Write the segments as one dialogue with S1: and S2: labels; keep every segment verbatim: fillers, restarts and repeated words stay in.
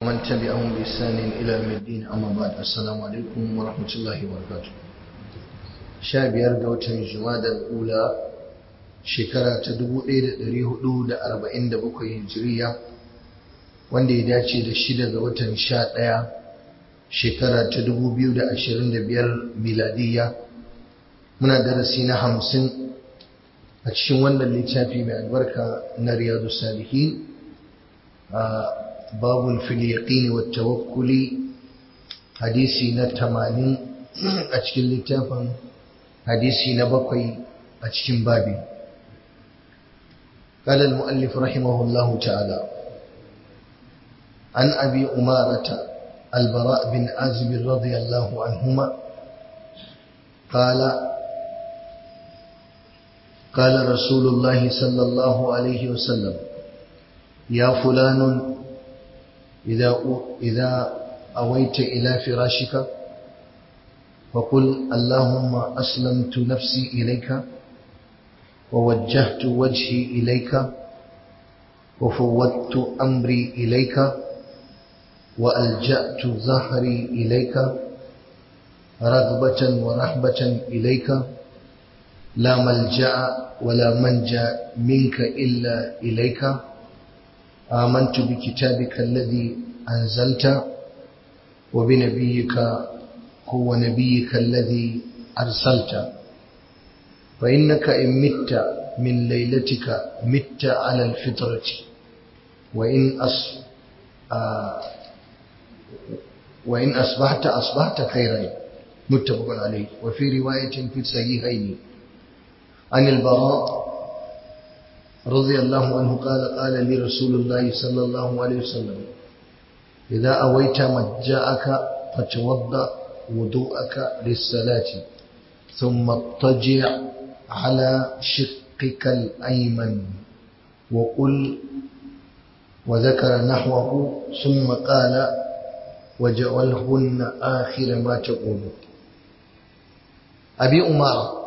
S1: ومن تبعهم بإحسان إلى يوم الدين أما بعد السلام عليكم ورحمة الله وبركاته شاب يرجع جماد الأولى شكرا تدبو إيد دريه دود أربعين دبوك هجرية وندي داتي للشدة وتن شاد ليا شكرا تدبو بيود أشرين دبير ميلادية من درسين خمسين أتشون اللي تابي مع البركة نرياض الصالحين آه باب في اليقين والتوكل حديثي نتمانين أتكل لتافن حديثي نبقي أتكل بابي قال المؤلف رحمه الله تعالى عن أبي أمارة البراء بن عازب رضي الله عنهما قال قال رسول الله صلى الله عليه وسلم يا فلان إذا إذا أويت إلى فراشك فقل اللهم أسلمت نفسي إليك ووجهت وجهي إليك وفوضت أمري إليك وألجأت ظهري إليك رغبة ورهبة إليك لا ملجأ ولا منجا منك إلا إليك آمنت بكتابك الذي أنزلت وبنبيك هو نبيك الذي أرسلت فإنك إن مت من ليلتك مت على الفطرة وإن أص آه وإن أصبحت أصبحت خيرا متفق عليه وفي رواية في الصحيحين عن البراء رضي الله عنه قال قال لي رسول الله صلى الله عليه وسلم إذا أويت مجاءك فتوضأ وضوءك للصلاة ثم اضطجع على شقك الأيمن وقل وذكر نحوه ثم قال وجعلهن آخر ما تقول أبي أمارة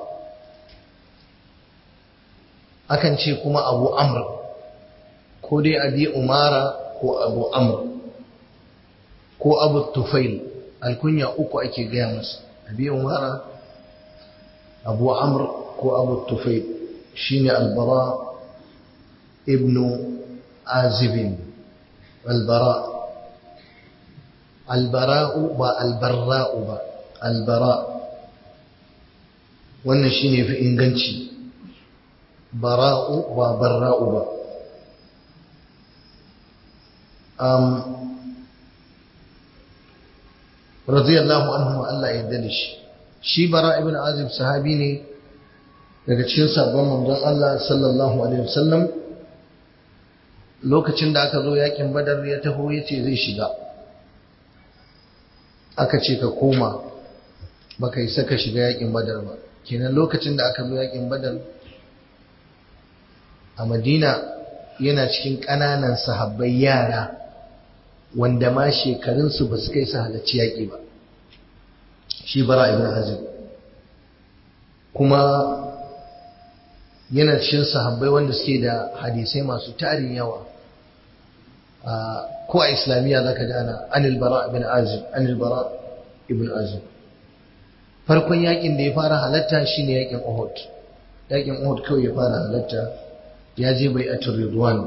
S1: akan ce kuma abu amr ko dai abi umara ko abu amr ko abu tufail alkunya uku ake gaya masa abi umara abu amr ko abu tufail shine albara ibnu azibin albara albara'u ba albarra'u ba albara wannan shine fi inganci bara'u ba barra'u ba um radiyallahu anhu Allah ya yarda da shi shi bara ibn azib sahabi ne daga cikin sabon manzon Allah sallallahu alaihi wasallam lokacin da aka zo yakin badar ya taho yace zai shiga aka ce ka koma baka yi saka shiga yakin badar ba kenan lokacin da aka zo yakin badar a Madina yana cikin ƙananan sahabbai yara wanda ma shekarunsu ba su kai su halarci yaƙi ba shi bara ibn azib kuma yana cikin sahabbai wanda suke da hadisai masu tarin yawa ko a islamiyya zaka ji ana anil bara ibn azib anil bara ibn azib farkon yaƙin da ya fara halatta shine yaƙin Uhud yaƙin Uhud kawai ya fara halatta ya je bai atur ridwan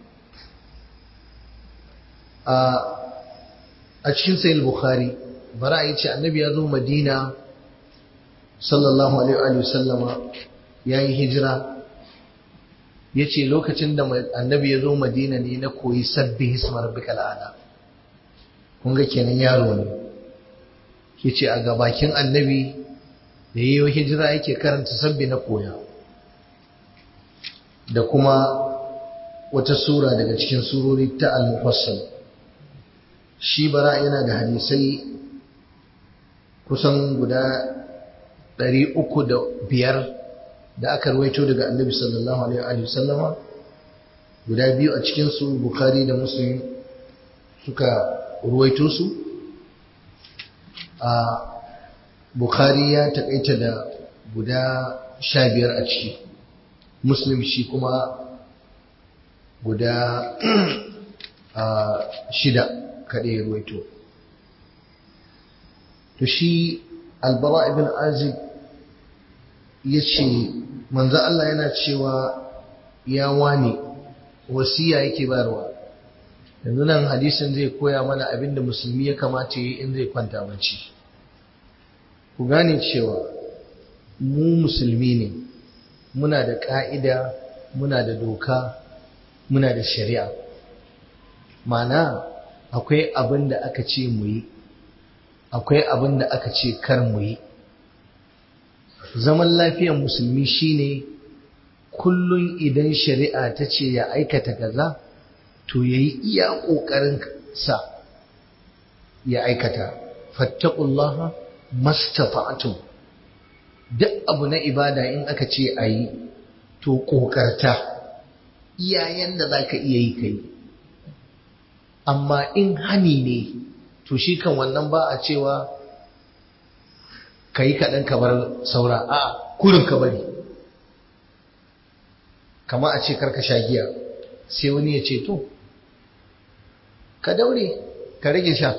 S1: a cikin sahih bukhari bara yace annabi ya zo madina sallallahu alaihi wa sallama yayi hijira yace lokacin da annabi ya zo madina ne na koyi sabbi hisma rabbikal ala kun ga kenan yaro ne yace a gabakin annabi da yayi hijira yake karanta sabbi na koya da kuma wata sura daga cikin surori ta al-mufassal shi bara yana da hadisai kusan guda ɗari uku da biyar da aka ruwaito daga annabi sallallahu alaihi wa sallama guda biyu a cikin su bukhari da muslim suka ruwaito su a bukhari ya takaita da guda sha biyar a ciki muslim shi kuma guda shida kaɗai ya ruwaito. To shi albara ibn azib ya ce manzo Allah yana cewa ya wani wasiya yake bayarwa. Yanzu nan hadisin zai koya mana abin da musulmi ya kamata yi in zai kwanta bacci. Ku gane cewa mu musulmi ne, muna da ƙa'ida, muna da doka, muna da shari'a. Ma'ana akwai abin da aka ce mu yi, akwai abin da aka ce kar mu yi. Zaman lafiyar musulmi shine kullum idan shari'a ta ce ya aikata kaza, to yayi iya ƙoƙarin sa ya aikata. Fattaqullaha mastata'tum. Duk abu na ibada in aka ce ayi, to ƙoƙarta iyayen da zaka iya yi kai. Amma in hani ne, to shi kan wannan ba a cewa kai kaɗan ka bar saura, a kurin ka bari. Kama a ce karka sha giya, sai wani ya ce to ka daure ka rage sha,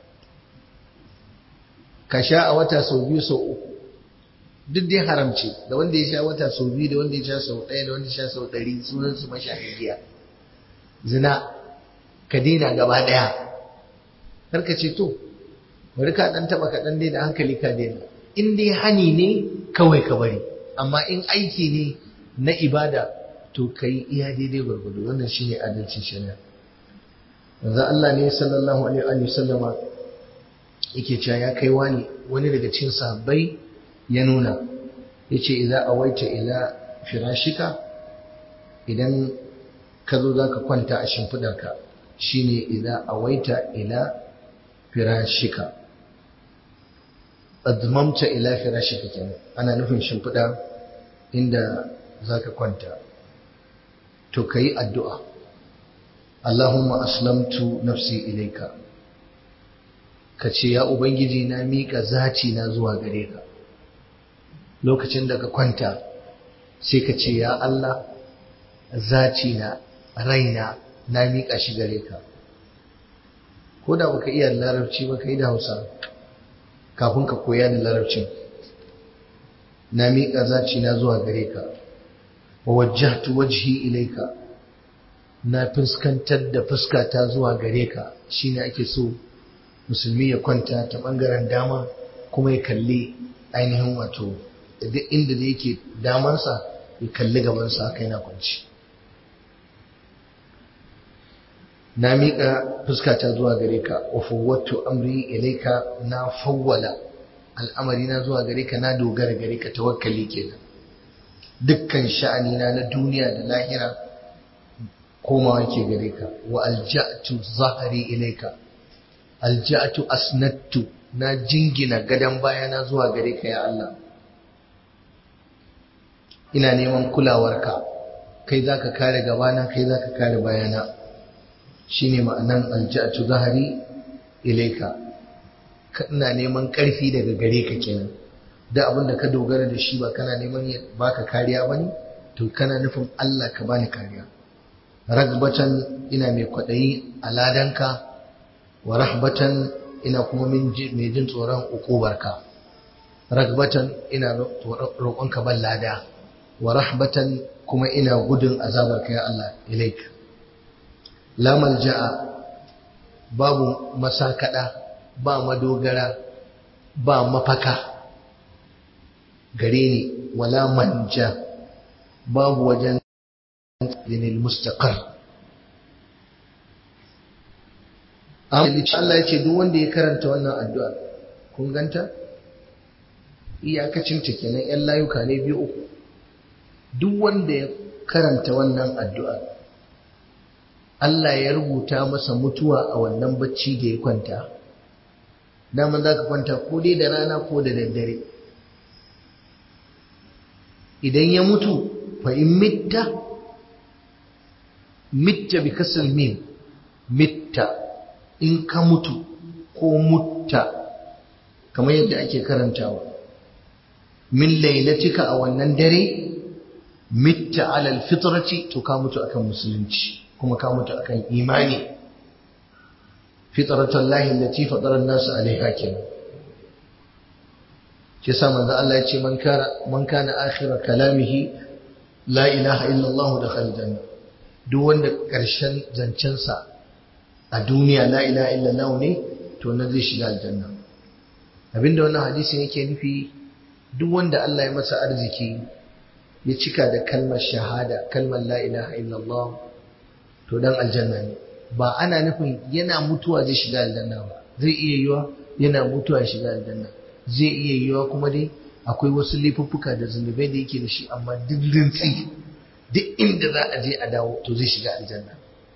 S1: ka sha a wata sau biyu sau uku, duk dai haramci. Da wanda ya sha wata sau biyu, da wanda ya sha sau ɗaya, da wanda ya sha sau ɗari, sunan su mashayin giya. Zina ka daina gaba ɗaya, karka ce to bari ka ɗan taɓa ka ɗan daina hankali ka daina. In dai hani ne kawai ka bari, amma in aiki ne na ibada to ka yi iya daidai gwargwado. Wannan shine adalcin shari'a. Yanzu Allah ne sallallahu alaihi wa sallama yake cewa ya kai wani wani daga cikin sahabbai ya nuna, yace idza awaita ila firashika, idan ka zo zaka kwanta a shimfidarka, shine idza awaita ila firashika, admamta ila firashika kenan, ana nufin shimfida inda zaka kwanta, to kai addu'a. Allahumma aslamtu nafsi ilaika, ka ce ya ubangiji na miƙa zaci na zuwa gare ka. Lokacin da ka kwanta sai ka ce ya Allah, zaci na, raina na miƙa shi gare ka. Ko da baka iya larabci ba, ka yi da Hausa kafin ka koya da larabcin. Na miƙa zaci na zuwa gare ka, wa wajjahtu wajhi ilaika, na fuskantar da fuskata zuwa gare ka. Shine ake so musulmi ya kwanta ta bangaren dama, kuma ya kalli ainihin wato duk inda da yake damansa ya kalli gabansa, haka yana kwanci. Na miƙa fuskata zuwa gare ka, wa fawwattu amri ilaika, na fawwala al'amari na zuwa gare ka, na dogara gare ka, tawakkali kenan. Dukkan sha'ani na na duniya da lahira komawa ke gare ka. Wa alja'tu zahari ilaika, alja'tu asnattu, na jingina gadan bayana zuwa gare ka ya Allah. Ina neman kulawarka, kai zaka kare gabana, kai zaka kare bayana. Shine ma'anan alja'tu zahari ilaika. Ina neman ƙarfi daga gare ka kenan. Da abin da ka dogara da shi ba kana neman ya baka kariya bane, to kana nufin Allah ka bani kariya. Ragbatan, ina mai kwaɗayi a ladanka, wa rahbatan, ina kuma mai jin tsoron ukubarka. Ragbatan, ina roƙonka ban lada, wa rahbatan, kuma ina gudun azabarka ya Allah ilaik. La malja'a, babu masakada, ba madogara, ba mafaka gare ni, wala manja, babu wajen linil mustaqar. Allah ya ce duk wanda ya karanta wannan addu'a, kun ganta iyakacin ta kenan, yan layuka ne biyu uku. Duk wanda ya karanta wannan addu'a, Allah ya rubuta masa mutuwa a wannan bacci da ya kwanta. Daman za ka kwanta ko dai da rana ko da daddare. Idan ya mutu, fa in mitta mitta bi kasal mim, mitta, in ka mutu ko mutta, kamar yadda ake karantawa, min lailatika, a wannan dare, mitta alal fitrati, to ka mutu akan musulunci, kuma ka mutu akan imani. fitratallahi allati fatara an-nas alaiha kenan shi yasa manzo Allah ya ce man kana man kana akhira kalamihi la ilaha illa Allah dakhala janna duk wanda karshen zancensa a duniya la ilaha illa Allah ne to nan zai shiga aljanna abinda wannan hadisin yake nufi duk wanda Allah ya masa arziki ya cika da kalmar shahada kalmar la ilaha illallah to dan aljanna ne ba ana nufin yana mutuwa zai shiga aljanna ba zai iya yiwa yana mutuwa ya shiga aljanna zai iya yiwa kuma dai akwai wasu laifuffuka da zunubai da yake da shi amma duk rintsi duk inda za a je a dawo to zai shiga aljanna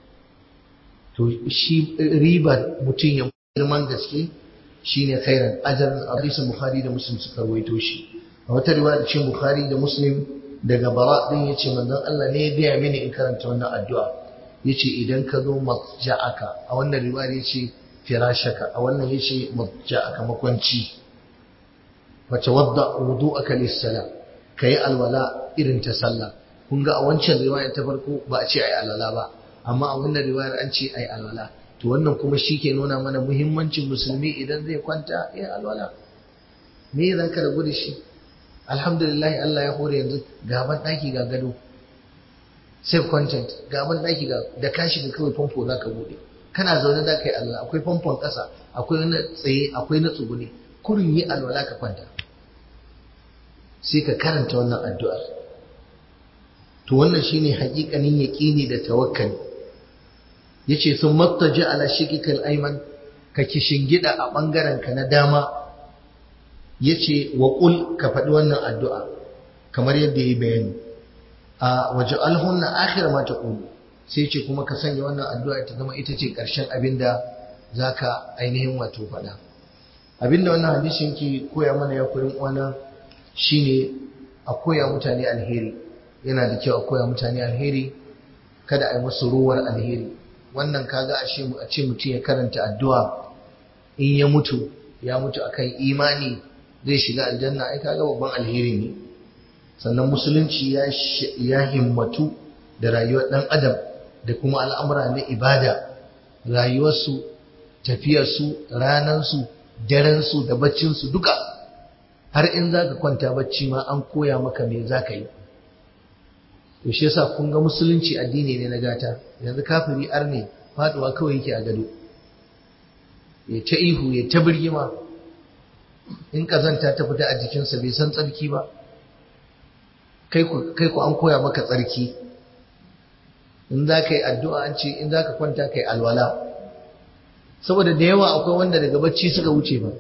S1: to shi ribar mutum ya girman gaske shine khairan ajran hadisin bukhari da muslim suka rawaito shi a wata riwaya cikin bukhari da muslim daga bara din yace manzon Allah ne ya gaya mini in karanta wannan addu'a yace idan ka zo matja'aka a wannan riwaya yace firashaka a wannan yace matja'aka makwanci wa tawadda wudu'aka lis-salah kai alwala irin ta sallah kun ga a wancan riwaya ta farko ba a ce ai alwala ba amma a wannan riwayar an ce ai alwala to wannan kuma shi ke nuna mana muhimmancin musulmi idan zai kwanta ya alwala me za ka rabu da shi alhamdulillah Allah ya hore yanzu gaban ɗaki ga gado safe content gaban ɗaki ga da ka shiga kawai famfo za ka buɗe kana zaune za ka yi alwala akwai famfon ƙasa akwai na tsaye akwai na tsugune kurin yi alwala ka kwanta sai ka karanta wannan addu'ar to wannan shine haƙiƙanin yaƙini da tawakkali yace sun mattaji ala shikikal ayman ka kishingida a bangaren ka na dama yace wa qul ka faɗi wannan addu'a kamar yadda yayi bayani a waj'alhunna akhir ma taqulu sai ce kuma ka sanya wannan addu'a ta zama ita ce karshen abinda zaka ainihin wato faɗa abinda wannan hadisin ke koya mana ya kurin uwana shine a koya mutane alheri yana da kyau a koya mutane alheri kada a yi musu ruwar alheri wannan kaga ashe a ce mutum ya karanta addu'a in ya mutu ya mutu akan imani zai shiga aljanna ai kaga babban alheri ne sannan musulunci ya ya himmatu da rayuwar dan adam da kuma al'amura na ibada rayuwarsu tafiyarsu ranansu darensu da baccinsu duka har in zaka kwanta bacci ma an koya maka me zaka yi to shi yasa kun ga musulunci addini ne na gata yanzu kafiri arne faduwa kawai yake a gado ya ta ihu ya ta birgima in kazanta ta fita a jikinsa bai san tsarki ba kai ku kai ku an koya maka tsarki in za ka yi addu'a an ce in za ka kwanta kai alwala saboda da yawa akwai wanda daga bacci suka wuce ba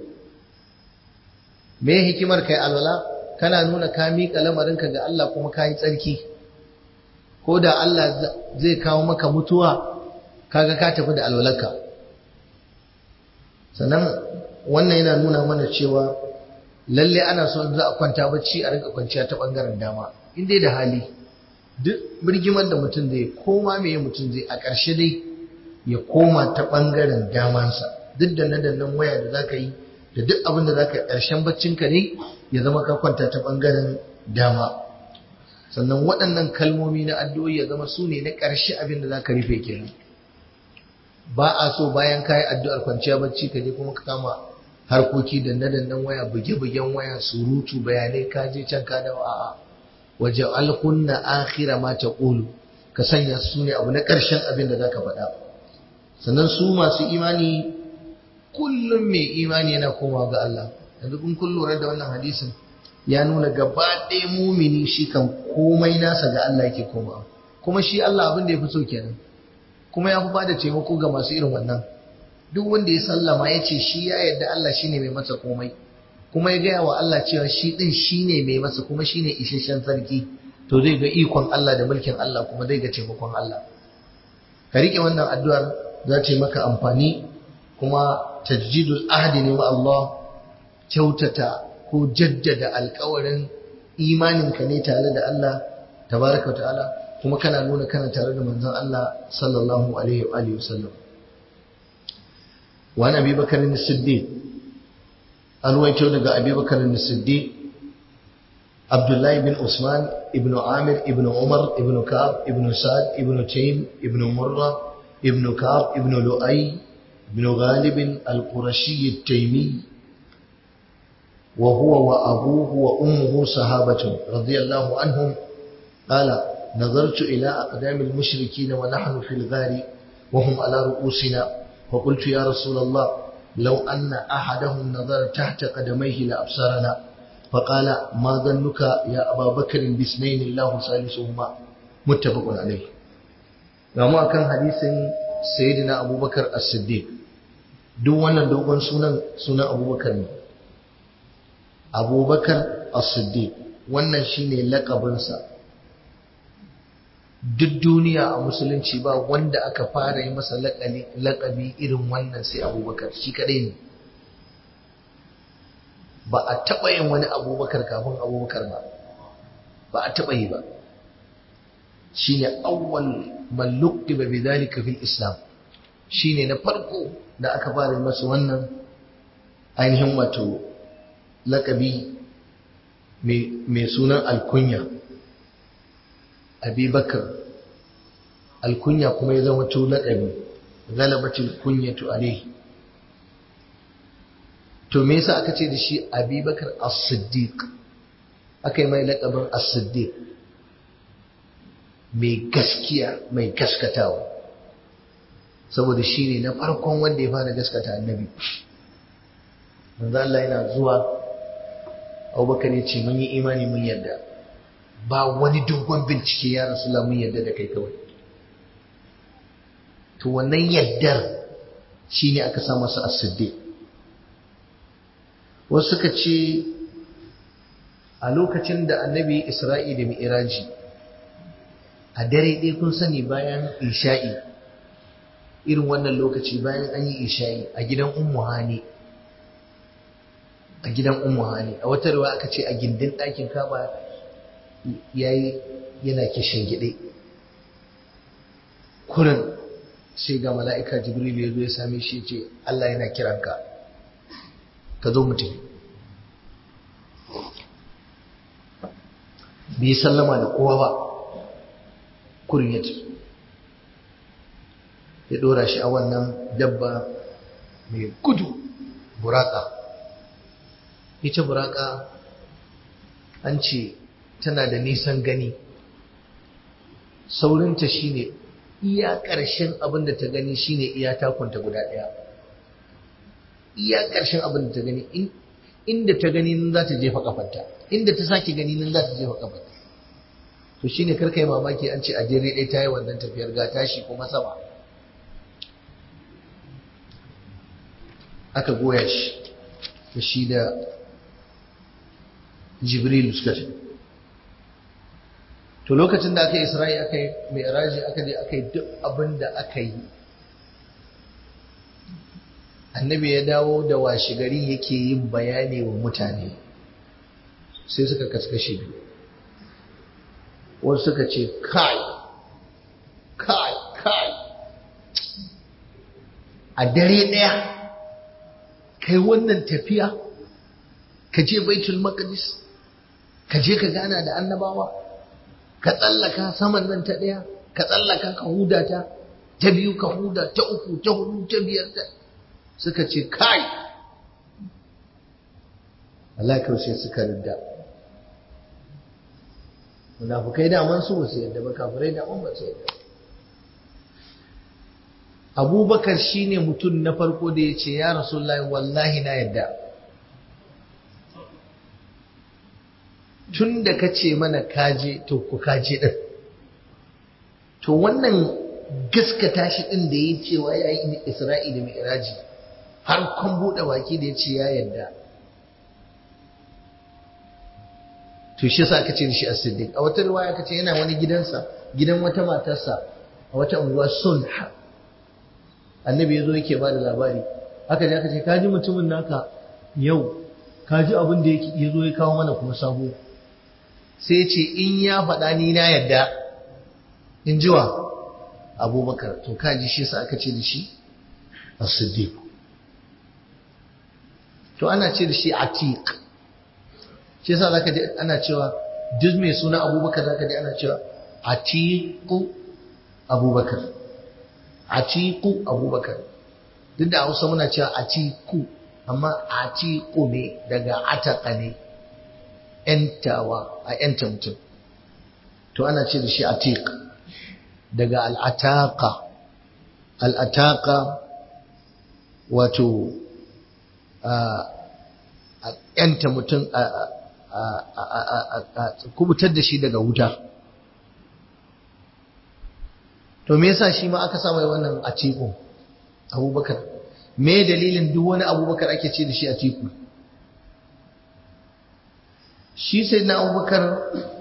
S1: me hikimar kai alwala kana nuna ka miƙa lamarinka ga Allah kuma ka yi tsarki ko da Allah zai kawo maka mutuwa kaga ka tafi da alwalarka sannan wannan yana nuna mana cewa lalle ana so in za a kwanta bacci a rinka kwanciya ta bangaren dama in dai da hali duk birgimar da mutum zai koma meye mutum zai a ƙarshe dai ya koma ta bangaren damansa duk da nadannan waya da zaka yi da duk abin da zaka yi ƙarshen baccinka ne ya zama ka kwanta ta bangaren dama sannan waɗannan kalmomi na addu'o'i ya zama su ne na ƙarshe abin da za ka rufe kenan ba a so bayan ka yi addu'ar kwanciya bacci ka je kuma ka kama harkoki da nadannan waya buge-bugen waya surutu bayanai ka je can ka dawo a'a waje alkunna akhira ma taqulu ka sanya su ne abu na ƙarshen abin da za ka faɗa sannan su masu imani kullum mai imani yana komawa ga Allah yanzu kun kun lura da wannan hadisin ya nuna gaba ɗaya mumini shi kan komai nasa ga Allah yake koma kuma shi Allah abin da ya fi so kenan kuma ya fi ba da taimako ga masu irin wannan duk wanda ya sallama ya ce shi ya yarda Allah shine mai masa komai kuma ya gaya wa Allah cewa shi din shine mai masa kuma shine isasshen sarki to zai ga ikon Allah da mulkin Allah kuma zai ga taimakon Allah ka rike wannan addu'ar za ta yi maka amfani kuma tajdidul ahdi ne ma Allah kyautata ko jaddada alkawarin imaninka ne tare da Allah tabaraka wa ta'ala kuma kana nuna kana tare da manzon Allah sallallahu alaihi wa alihi wasallam wa Abi Bakar as-Siddiq an waito daga Abi Bakar as-Siddiq Abdullah ibn Usman ibn Amir ibn Umar ibn Ka'ab ibn Sa'd ibn Taym ibn Murra ibn Ka'ab ibn Lu'ay بن غالب القرشي التيمي وهو وأبوه وأمه صحابة رضي الله عنهم قال نظرت إلى أقدام المشركين ونحن في الغار وهم على رؤوسنا فقلت يا رسول الله لو أن أحدهم نظر تحت قدميه لأبصرنا فقال ما ظنك يا أبا بكر باثنين الله ثالثهما متفق عليه. وما كان حديث سيدنا أبو بكر الصديق duk wannan dogon sunan sunan abubakar ne abubakar as-siddiq wannan shine lakabinsa. Duk duniya a musulunci ba wanda aka fara yi masa lakabi irin wannan sai abubakar shi kadai ne. Ba a taɓa yin wani abubakar kafin abubakar ba ba a taɓa yi ba. Shine awwal man luqiba bidhalika fil islam, shine na farko da aka fara masa wannan ainihin wato lakabi mai sunan alkunya abubakar. Alkunya kuma ya zama to lakabi galabatul kunyatu alayhi. to me yasa aka ce da shi abubakar as-siddiq, aka yi mai lakabin as-siddiq, mai gaskiya mai gaskatawa, saboda shi ne na farkon wanda ya fara gaskata annabi. manzo Allah yana zuwa Abubakar ya ce mun yi imani mun yarda, ba wani dogon bincike ya Rasulullah, mun yarda da kai kawai. to wannan yaddar shine aka sa masa as-siddiq. wasu suka ce a lokacin da annabi Isra'i da Mi'raji a dare ɗaya, kun sani bayan isha'i, irin wannan lokaci bayan an yi isha'i a gidan ummu hani a gidan ummu hani a wata ruwa aka ce a gindin ɗakin kaba yayi yana kishin gide, kurin sai ga mala'ika Jibril ya zo ya same shi ya ce Allah yana kiranka, ka zo mutum. bai sallama da kowa ba, kurin ya tafi ya dora shi a wannan dabba mai gudu, buraka. ita buraka an ce tana da nisan gani, saurinta shine iya ƙarshen abin da ta gani shine iya takunta guda ɗaya, iya ƙarshen abin da ta gani, inda ta gani nan za ta jefa kafarta, inda ta sake gani nan za ta jefa kafarta. to shine karka yi mamaki an ce a dare ɗaya ta yi wannan tafiyar, ga tashi kuma sama. aka goya shi da shi da Jibril suka ce. to lokacin da aka yi Isra'i aka yi Mi'raji aka je aka yi duk abin da aka yi, annabi ya dawo da washi gari yake yin bayani wa mutane, sai suka kaskashe biyu. wasu suka ce kai kai kai a dare ɗaya kai wannan tafiya, ka je baitul maqdis, ka je ka gana da annabawa, ka tsallaka saman nan ta ɗaya, ka tsallaka ka huda ta ta biyu, ka huda ta uku, ta hudu, ta biyar, ta suka ce kai. Allah kawai sai suka ridda. munafukai daman su ba su yadda ba, kafirai daman ba su yadda. Abubakar shine mutum na farko da ya ce ya Rasulullahi wallahi na yadda, tun da ka ce mana kaje to ku kaje ɗin. to wannan gaskata shi ɗin da ya cewa ya yi Isra'i da Mi'raji, har kun buɗe baki da ya ce ya yadda, to shi yasa aka ce da shi as-siddiq. a wata riwaya aka ce yana wani gidansa, gidan wata matarsa a wata unguwa Sulh. annabi yazo yake ba da labari, aka je aka ce kaji mutumin naka yau, kaji abin da yake yazo ya kawo mana kuma sabo. sai ya ce in ya faɗa ni na yadda, in jiwa Abubakar. to kaji shi yasa aka ce da shi as-siddiq. to ana ce da shi atiq, shi yasa zaka ji ana cewa duk mai suna Abubakar zaka ji ana cewa Atiqu Abubakar, Atiqu Abubakar. duk da Hausa muna cewa atiku amma atiku ne daga ataka ne yantawa a yanta mutum to ana ce da shi atiq daga al'ataka al'ataka wato a yanta mutum a kubutar da shi daga wuta to me yasa shi ma aka sa mai wannan atiku abubakar me dalilin duk wani abubakar ake ce da shi atiku shi sai na abubakar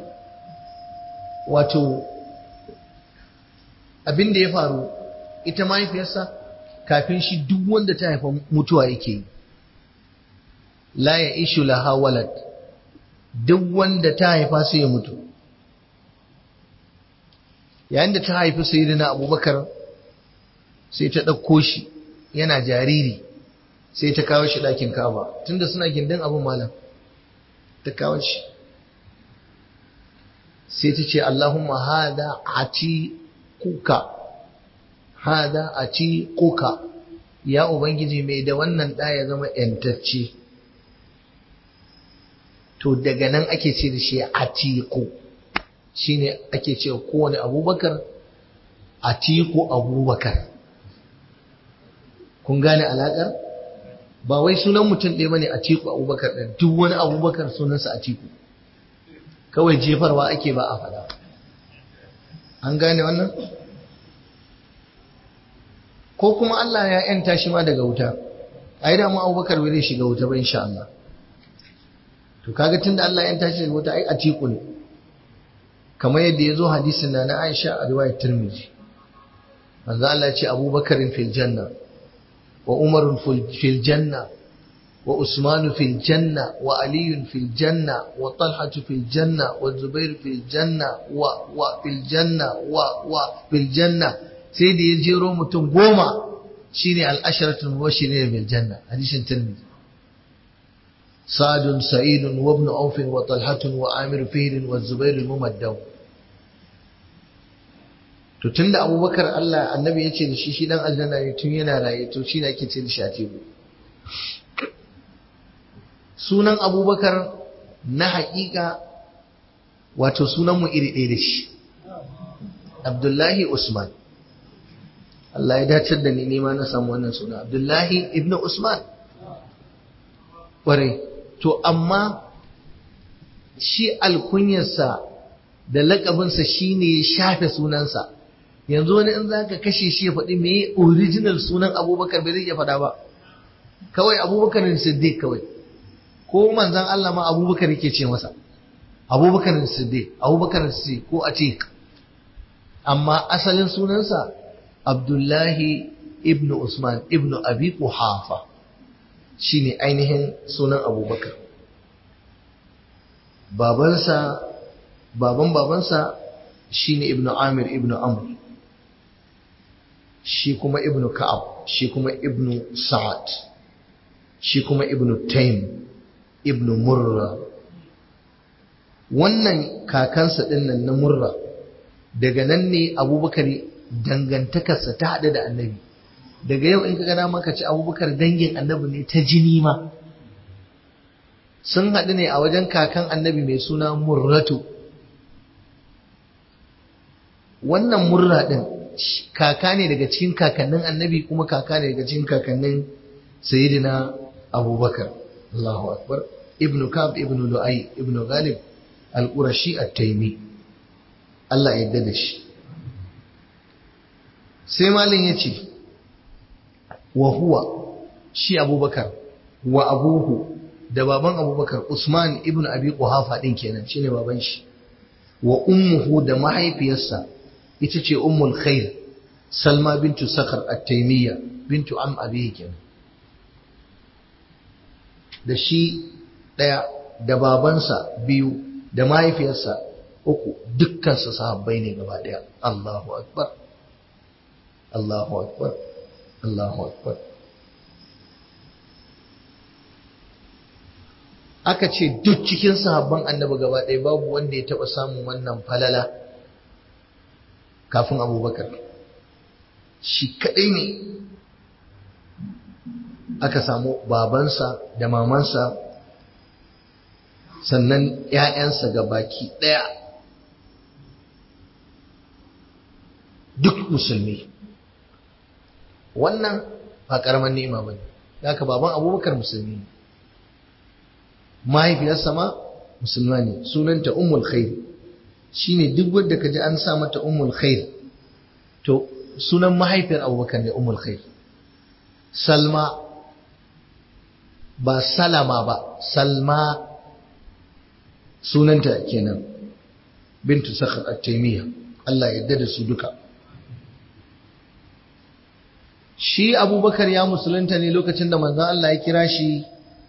S1: wato abin da ya faru ita mahaifiyarsa kafin shi duk wanda ta haifa mutuwa yake yi la ya ishu laha walad duk wanda ta haifa sai ya mutu yayin da ta haifi sayyidina abubakar sai ta ɗauko shi yana jariri sai ta kawo shi ɗakin kaba tunda suna gindin abin malam ta kawo shi sai ta ce Allahumma hada ati kuka hada ati kuka ya ubangiji mai da wannan ɗa ya zama ‘yantacce to daga nan ake ce da shi atiku shine ake ce kowane abubakar atiku abubakar kun gane alaƙar ba wai sunan mutum ɗaya bane atiku abubakar ɗin duk wani abubakar sunansa atiku kawai jefarwa ake ba a faɗa an gane wannan ko kuma Allah ya ‘yanta shi ma daga wuta a yi dama abubakar bai zai shiga wuta ba insha Allah to kaga tunda Allah ya tashi daga wuta ai atiku ne kamar yadda yazo hadisin na na Aisha a riwayar Tirmidhi manzo Allah ya ce Abubakar fil janna wa Umar fil janna wa Usman fil janna wa Ali fil janna wa Talha fil janna wa Zubair fil janna wa wa fil janna wa wa fil janna sai da ya jero mutum goma shine al-asharatul mubashirin bil janna hadisin Tirmidhi سعد سعيد وابن عوف وطلحة وعامر فهر والزبير الممدو to tunda Abubakar Allah annabi yace da shi shi dan aljanna ne tun yana raye to shi ne ake ce da shi atiku sunan Abubakar na haƙiƙa wato sunan mu iri ɗaya da shi Abdullahi Usman Allah ya dace da ni ne ma na samu wannan suna Abdullahi ibn Usman ƙwarai to amma shi alkunyarsa da lakabinsa shi ne ya shafe sunansa yanzu wani in za ka kashe shi ya faɗi me original sunan abubakar bai zai iya faɗa ba kawai abubakar siddiq kawai ko manzan Allah ma abubakar yake ce masa abubakar siddiq abubakar siddiq ko atiq amma asalin sunansa abdullahi ibnu usman ibnu abi quhafa shine ainihin sunan abubakar babansa baban babansa shine ibnu amir ibnu amr shi kuma ibnu ka'ab shi kuma ibnu sa'ad shi kuma ibnu taym ibnu murra wannan kakansa dinnan na murra daga nan ne abubakar dangantakarsa ta haɗu da annabi daga yau in ka gana maka ci abubakar dangin annabi ne ta jini ma sun haɗu ne a wajen kakan annabi mai suna murratu wannan murra ɗin kaka ne daga cikin kakannin annabi kuma kaka ne daga cikin kakannin sayyidina abubakar Allahu akbar ibnu kab ibnu lu'ay ibnu ghalib al-qurashi at-taymi Allah ya yarda da shi sai malin yace wa huwa shi abubakar wa abuhu da baban abubakar usman ibn abi quhafa din kenan shine baban shi wa ummuhu da mahaifiyarsa ita ce ummul khair salma bintu sakar at-taymiyya bintu am abi kenan da shi daya da babansa biyu da mahaifiyarsa uku dukkan su sahabbai ne gaba daya Allahu akbar Allahu akbar Allahu akbar aka ce duk cikin sahabban annabi gaba ɗaya babu wanda ya taɓa samun wannan falala kafin abubakar shi kaɗai ne aka samu babansa da mamansa sannan ‘ya'yansa ga baki ɗaya duk musulmi. Wannan ba ƙaramin ni'ima ba ne, da aka baban abubakar musulmi ne, mahaifiyarsa ma musulma ne, sunanta ummul khair. Shi ne duk wadda ka ji an sa mata ummul khair to sunan mahaifiyar abubakar ne ummul khair. Salma ba Salama ba, Salma sunanta kenan, bintu Sakhar at-Taymiyya, Allah ya yarda da su duka. Shi Abubakar ya musulunta ne lokacin da manzon Allah ya kira shi,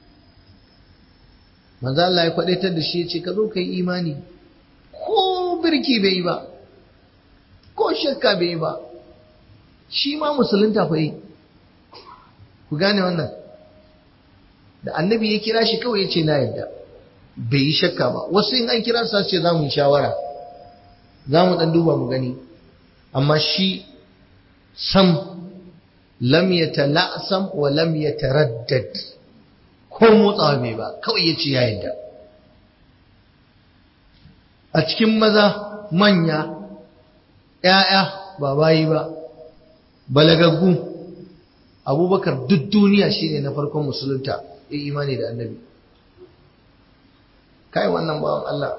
S1: manzon Allah ya kwadaitar da shi ya ce ka zo kai imani, ko birki bai yi ba, ko shakka bai yi ba, shi ma musulunta fa yi. Ku gane wannan, da annabi ya kira shi kawai ya ce na yadda, bai yi shakka ba. Wasu in an kira su ce za mu yi shawara, za mu ɗan duba mu gani, amma shi sam lam yatala'sam wa lam yataraddad, ko motsawa bai ba, kawai ya ce ya yadda. A cikin maza manya, ‘ya'ya ba bayi ba, balagaggu, Abubakar duk duniya shine na farkon musulunta ya imani da annabi. Kai wannan bawan Allah.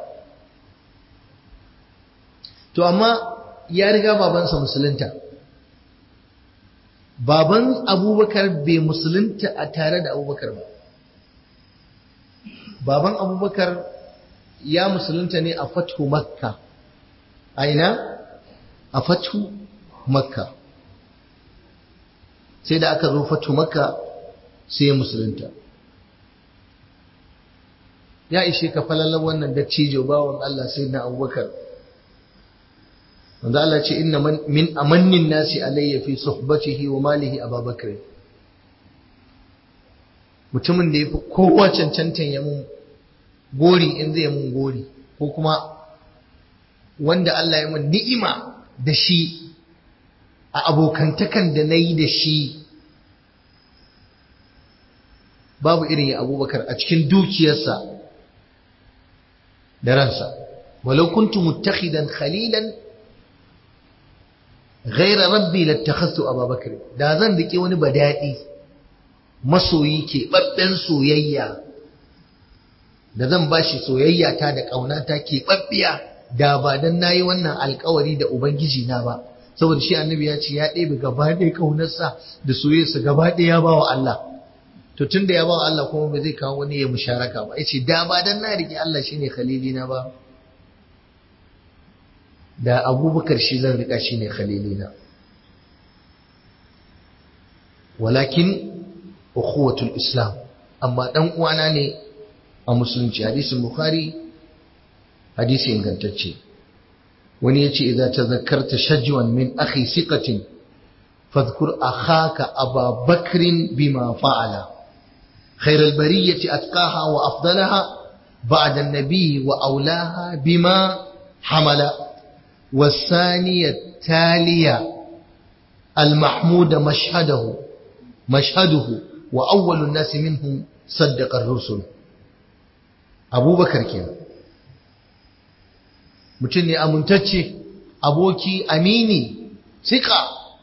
S1: To amma ya riga babansa musulunta. Baban Abubakar bai musulunta a tare da Abubakar ba. Baban Abubakar ya musulunta ne a Fathu Makka. A ina? A Fathu Makka. Sai da aka zo Fathu Makka sai ya musulunta. Ya ishe ka falalar wannan dattijo bawan Allah sayyidina Abubakar. Wanda Allah ce inna min amannin nasi alayya fi suhbatihi wa malihi Abubakar. Mutumin da yafi kowa cancantan ya mun gori in zai mun gori, ko kuma wanda Allah ya mun ni'ima da shi a abokantakan da nayi da shi, babu irin ya Abubakar a cikin dukiyarsa da ransa. Walau kuntu muttakhidan khalilan ghayra rabbi lattakhadtu Abubakar. Da zan rike wani badadi masoyi ke babben soyayya, da zan bashi soyayya ta da kaunata ke babbiya, da ba dan nayi wannan alƙawari da ubangiji na ba. Saboda shi annabi ya ce ya ɗebe gaba ɗaya kaunarsa da soyayyarsa gaba ɗaya ya bawa Allah. To tun da ya ba Allah kuma ba zai kawo wani ya musharaka ba. Yace da ba dan na rike Allah shine khalilina ba, da Abubakar shi zan rika shine khalilina. Walakin ukhuwatul Islam, amma dan uwana ne a musulunci. Hadisin Bukhari, hadisi ingantacce. Wani yace idza tazakkarta shajwan min akhi thiqatin fadhkur akhaka Aba Bakrin bima fa'ala خير البرية أتقاها وأفضلها بعد النبي وأولاها بما حمل والثانية التالية المحمود مشهده مشهده وأول الناس منهم صدق الرسل. أبو بكر كنا متني أمنتشي أبوكي أميني ثقة.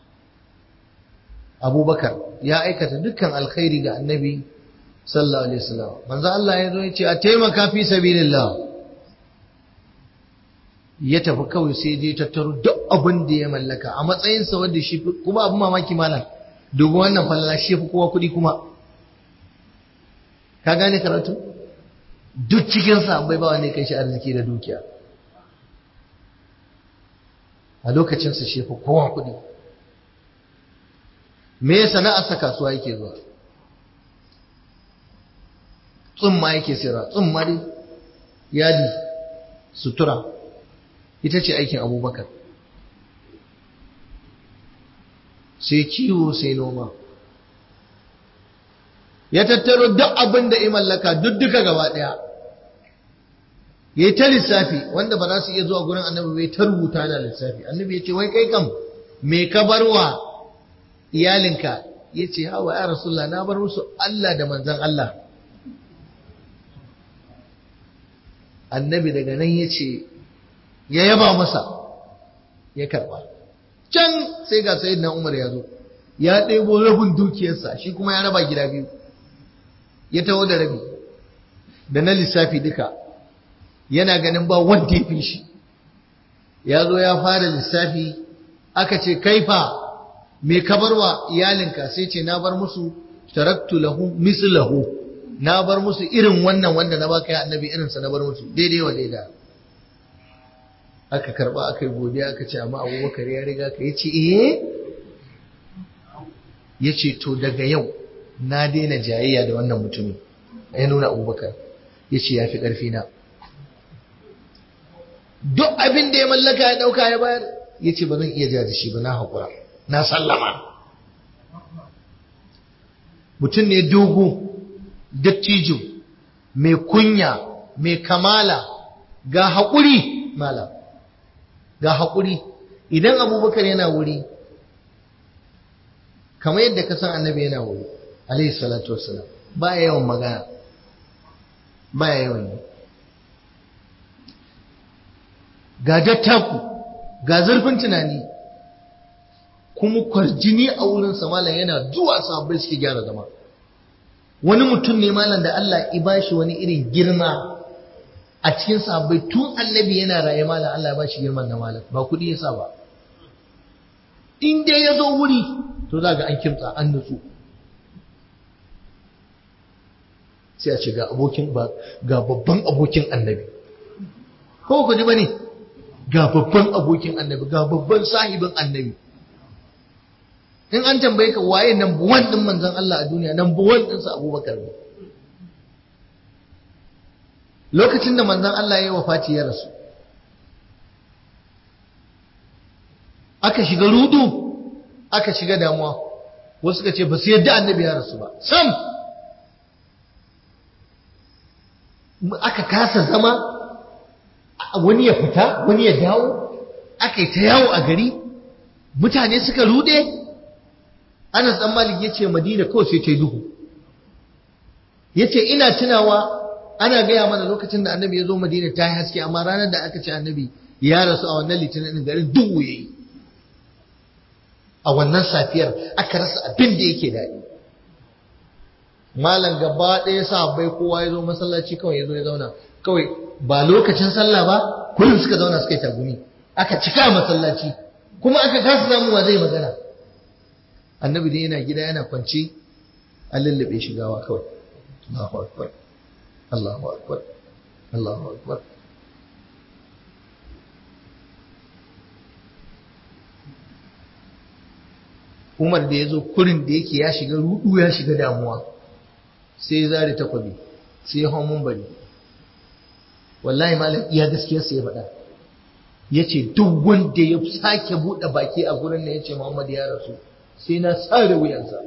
S1: أبو بكر يا أيكة دكان الخير جاء النبي sallallahu alaihi wasallam. Manzo Allah ya zo ya ce a taimaka fi sabilillah, ya tafi kawai sai je tattaro duk abin da ya mallaka a matsayin sa wanda shi kuma abin mamaki malam, dogo wannan falala shi fi kowa kuɗi kuma. Ka gane karatu? Duk cikin sa bai ba wanda kai shi arziki da dukiya. A lokacin sa shi fi kowa kuɗi. Me sana'ar sa kasuwa yake zuwa? Tsumma yake sira, tsumma dai, yadi, sutura, ita ce aikin Abubakar. Sai kiwo sai noma. Ya tattaro duk abin da ya mallaka duk duka gaba ɗaya. Ya yi ta lissafi, wanda ba za su iya zuwa gurin annabi bai ta rubuta na lissafi. Annabi ya ce, wai kai kam, me ka bar wa iyalinka ya ce hawa ya rasulullah na bar musu Allah da manzan Allah. Annabi daga nan ya ce ya yaba masa ya karba. Can sai ga sayyidina Umar ya zo ya ɗebo rabin dukiyarsa shi kuma ya raba gida biyu ya taho da rabi da na lissafi duka yana ganin ba wanda ya fi shi. Ya zo ya fara lissafi aka ce kaifa me ka bar wa iyalinka sai ce na bar musu taraktu lahu mislahu na bar musu irin wannan wanda na baka ya annabi irinsa na bar musu daidai wa daida. Aka karba aka yi godiya aka ce amma Abubakar ya riga ka yace eh yace to daga yau na daina jayayya da wannan mutumin. Ya nuna Abubakar yace yafi karfi na duk abin da ya mallaka ya dauka ya bayar yace ba zan iya ja da shi ba na hakura na sallama. Mutum ne dogo dattijo mai kunya mai kamala ga haƙuri malam ga haƙuri. Idan Abubakar yana wuri kamar yadda ka san annabi yana wuri alaihi salatu wassalam baya yawan magana baya yawan yi. Ga dattaku ga zurfin tunani kuma kwarjini a wurin sa malam yana zuwa sahabbai suke gyara zama. Wani mutum ne malam da Allah ya bashi wani irin girma a cikin sahabbai tun annabi yana raye malam Allah ya bashi girman na malam ba kudi yasa ba. In dai ya zo wuri to za ga an kimtsa an nutsu sai a ce ga abokin ba ga babban abokin annabi ko ku ji bane ga babban abokin annabi ga babban sahibin annabi. In an tambaye ka waye number one din manzon Allah a duniya number one din sa Abubakar ne. Lokacin da manzon Allah ya yi wafati ya rasu aka shiga rudu aka shiga damuwa wasu ka ce ba su yadda annabi ya rasu ba sam aka kasa zama wani ya fita wani ya dawo aka yi ta yawo a gari mutane suka rude. Anas dan Malik yace Madina kawai sai ta yi duhu yace ina tunawa ana gaya mana lokacin da annabi ya zo Madina ta yi haske amma ranar da aka ce annabi ya rasu a wannan litinin din garin duhu yayi. A wannan safiyar aka rasa abin da yake daɗi. Malam gaba ɗaya sahabbai kowa ya zo masallaci kawai ya zo ya zauna kawai ba lokacin sallah ba kullum suka zauna suka yi tagumi aka cika masallaci kuma aka kasa samu wa zai magana. Annabi dai yana gida yana kwance an lullube shi gawa kawai. Allahu akbar Allahu akbar Allahu akbar. Umar da ya zo kurin da yake ya shiga rudu ya shiga damuwa sai ya zare takwabi sai ya hau munbari. Wallahi malam iya gaskiyar sa ya faɗa yace duk wanda ya sake buɗe baki a gurin nan yace Muhammad ya rasu sai na sare wuyansa.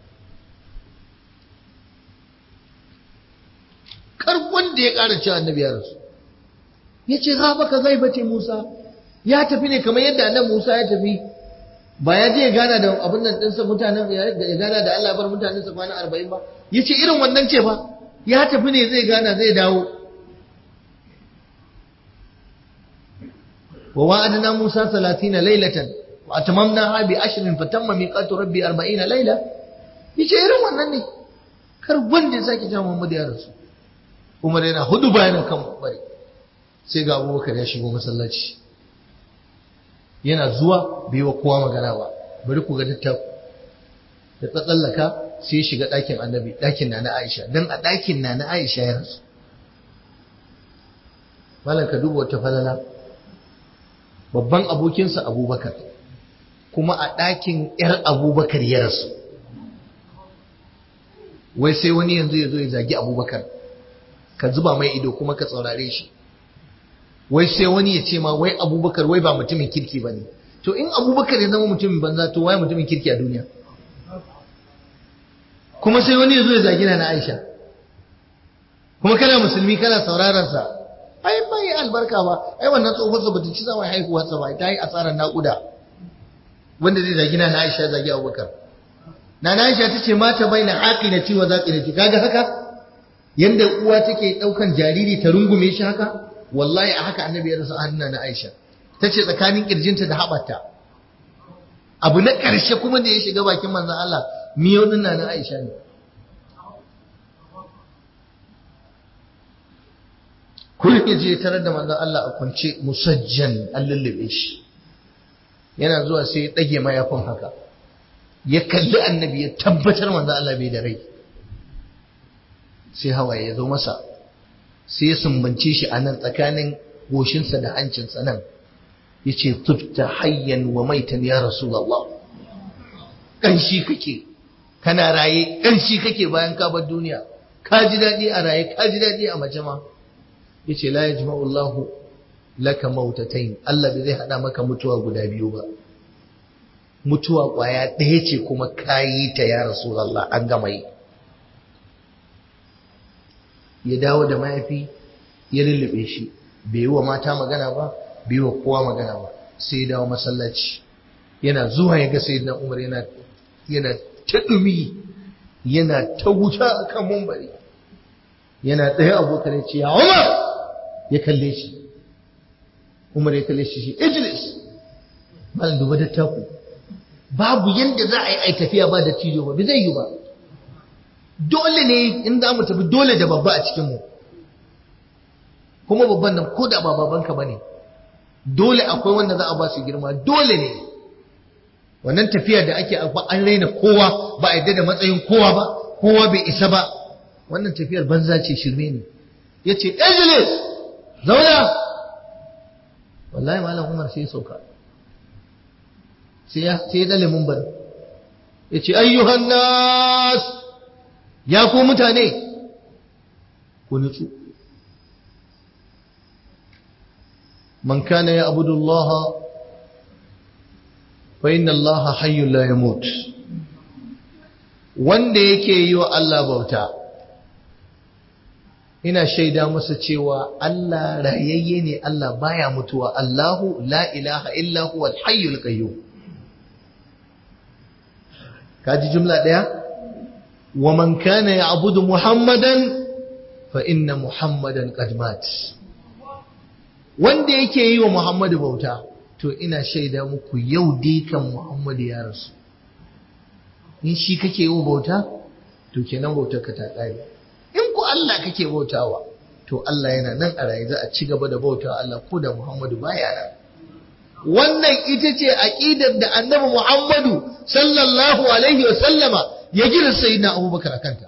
S1: Kar wanda ya ƙara cewa annabi ya rasu yace za baka zai bace Musa ya tafi ne kamar yadda annabi Musa ya tafi ba ya je ya gana da abin nan ɗinsa mutanen ya gana da Allah bar mutanen sa kwana arba'in ba yace irin wannan ce fa ya tafi ne zai gana zai dawo. wa wa'adna Musa thalathina laylatan wa atamamnaha bi ashrin fatamma miqatu rabbi arba'ina layla yace irin wannan ne kar wanda ya sake jawo Muhammad ya rasu. Umar yana hudu bayan kan bari sai ga Abubakar ya shigo masallaci yana zuwa bai wa kowa magana ba bari ku ga dattaku da tsallaka sai ya shiga ɗakin annabi ɗakin nana Aisha dan a ɗakin nana Aisha ya rasu. Malam ka duba wata falala babban abokinsa Abubakar kuma a ɗakin ‘yar Abubakar ya rasu. Wai sai wani yanzu ya zo ya zagi Abubakar ka zuba mai ido kuma ka tsaurare shi. Wai sai wani ya ce ma wai Abubakar wai ba mutumin kirki ba ne. To in Abubakar ya zama mutumin banza to wai mutumin kirki a duniya. Kuma sai wani ya zo ya zagi na Aisha. Kuma kana musulmi kana sauraron sa. Ai bai albarka ba. Ai wannan tsofarsa bata ci zama haihuwarsa ba. Ta yi asarar naƙuda. Wanda zai zagi na Aisha zagi Abubakar. Nana Aisha tace mata baina aqilati wa zaqilati, kaga haka yanda uwa take daukan jariri ta rungume shi haka, wallahi a haka annabi ya rasu a hannun na Aisha. Tace tsakanin kirjinta da haɓarta. Abu na ƙarshe kuma da ya shiga bakin manzon Allah miyau din na Aisha ne. Kullum ya je tarar da manzon Allah a kwance musajjan an lullube shi. Yana zuwa sai ya ɗage mayafin haka. Ya kalli annabi ya tabbatar manzon Allah bai da rai. Sai hawaye ya zo masa. Sai ya sumbance shi a nan tsakanin goshinsa da hancinsa nan. Ya ce, tufta hayyan wa maitan ya Rasulallah. Ƙanshi kake, kana raye, ƙanshi kake bayan ka bar duniya. Ka ji daɗi a raye, ka ji daɗi a mace ma. Ya ce, la ya jima'ullahu laka mautatain. Allah bai zai haɗa maka mutuwa guda biyu ba. Mutuwa ƙwaya ɗaya ce kuma ka yi ta ya Rasulallah, an gama yi. Ya dawo da mayafi, ya lullube shi. Bai yi wa mata magana ba, bai wa kowa magana ba, sai ya dawo masallaci. Yana zuwa ya ga sayyidina Umar yana yana ta dumi, yana ta wuta akan mumbari. Yana ɗaya abokan ya ce, ya Umar, ya kalle shi. Umar ya kalle shi shi, ijlis. Malam duba da taku. Babu yanda za a yi ai tafiya ba da tijo ba, bai zai yi ba. Dole ne in za mu tafi dole da babba a cikin mu. Kuma babban nan ko da ba babanka bane. Dole akwai wanda za a ba su girma, dole ne. Wannan tafiya da ake an raina kowa, ba a yadda da matsayin kowa ba, kowa bai isa ba. Wannan tafiyar banza ce, shirme ne. Ya ce, ejlis, zauna. Wallahi malam Umar sai ya sauka. Sai ya dale mumbar. Ya ce, ayyuhan nas, ya ku mutane, ku nutsu. من كان يعبد الله فإن الله حي لا يموت. wanda yake yi wa Allah bauta ina shaida masa cewa Allah rayayye ne, Allah baya mutuwa. Allahu la ilaha illa huwa al-hayyul qayyum. kaji jumla daya, wa man kana ya'budu muhammadan fa inna muhammadan qad mat. Wanda yake yi wa Muhammadu bauta, to ina shaida muku yau dai kan Muhammadu ya rasu. In shi kake yi wa bauta, to kenan bautar ka ta ƙare. In ku Allah kake bautawa, to Allah yana nan a raye, za a ci gaba da bautawa Allah ko da Muhammadu baya nan. Wannan ita ce aqidar da Annabi Muhammadu sallallahu alaihi wa sallama ya gina sayyidina Abubakar akanta.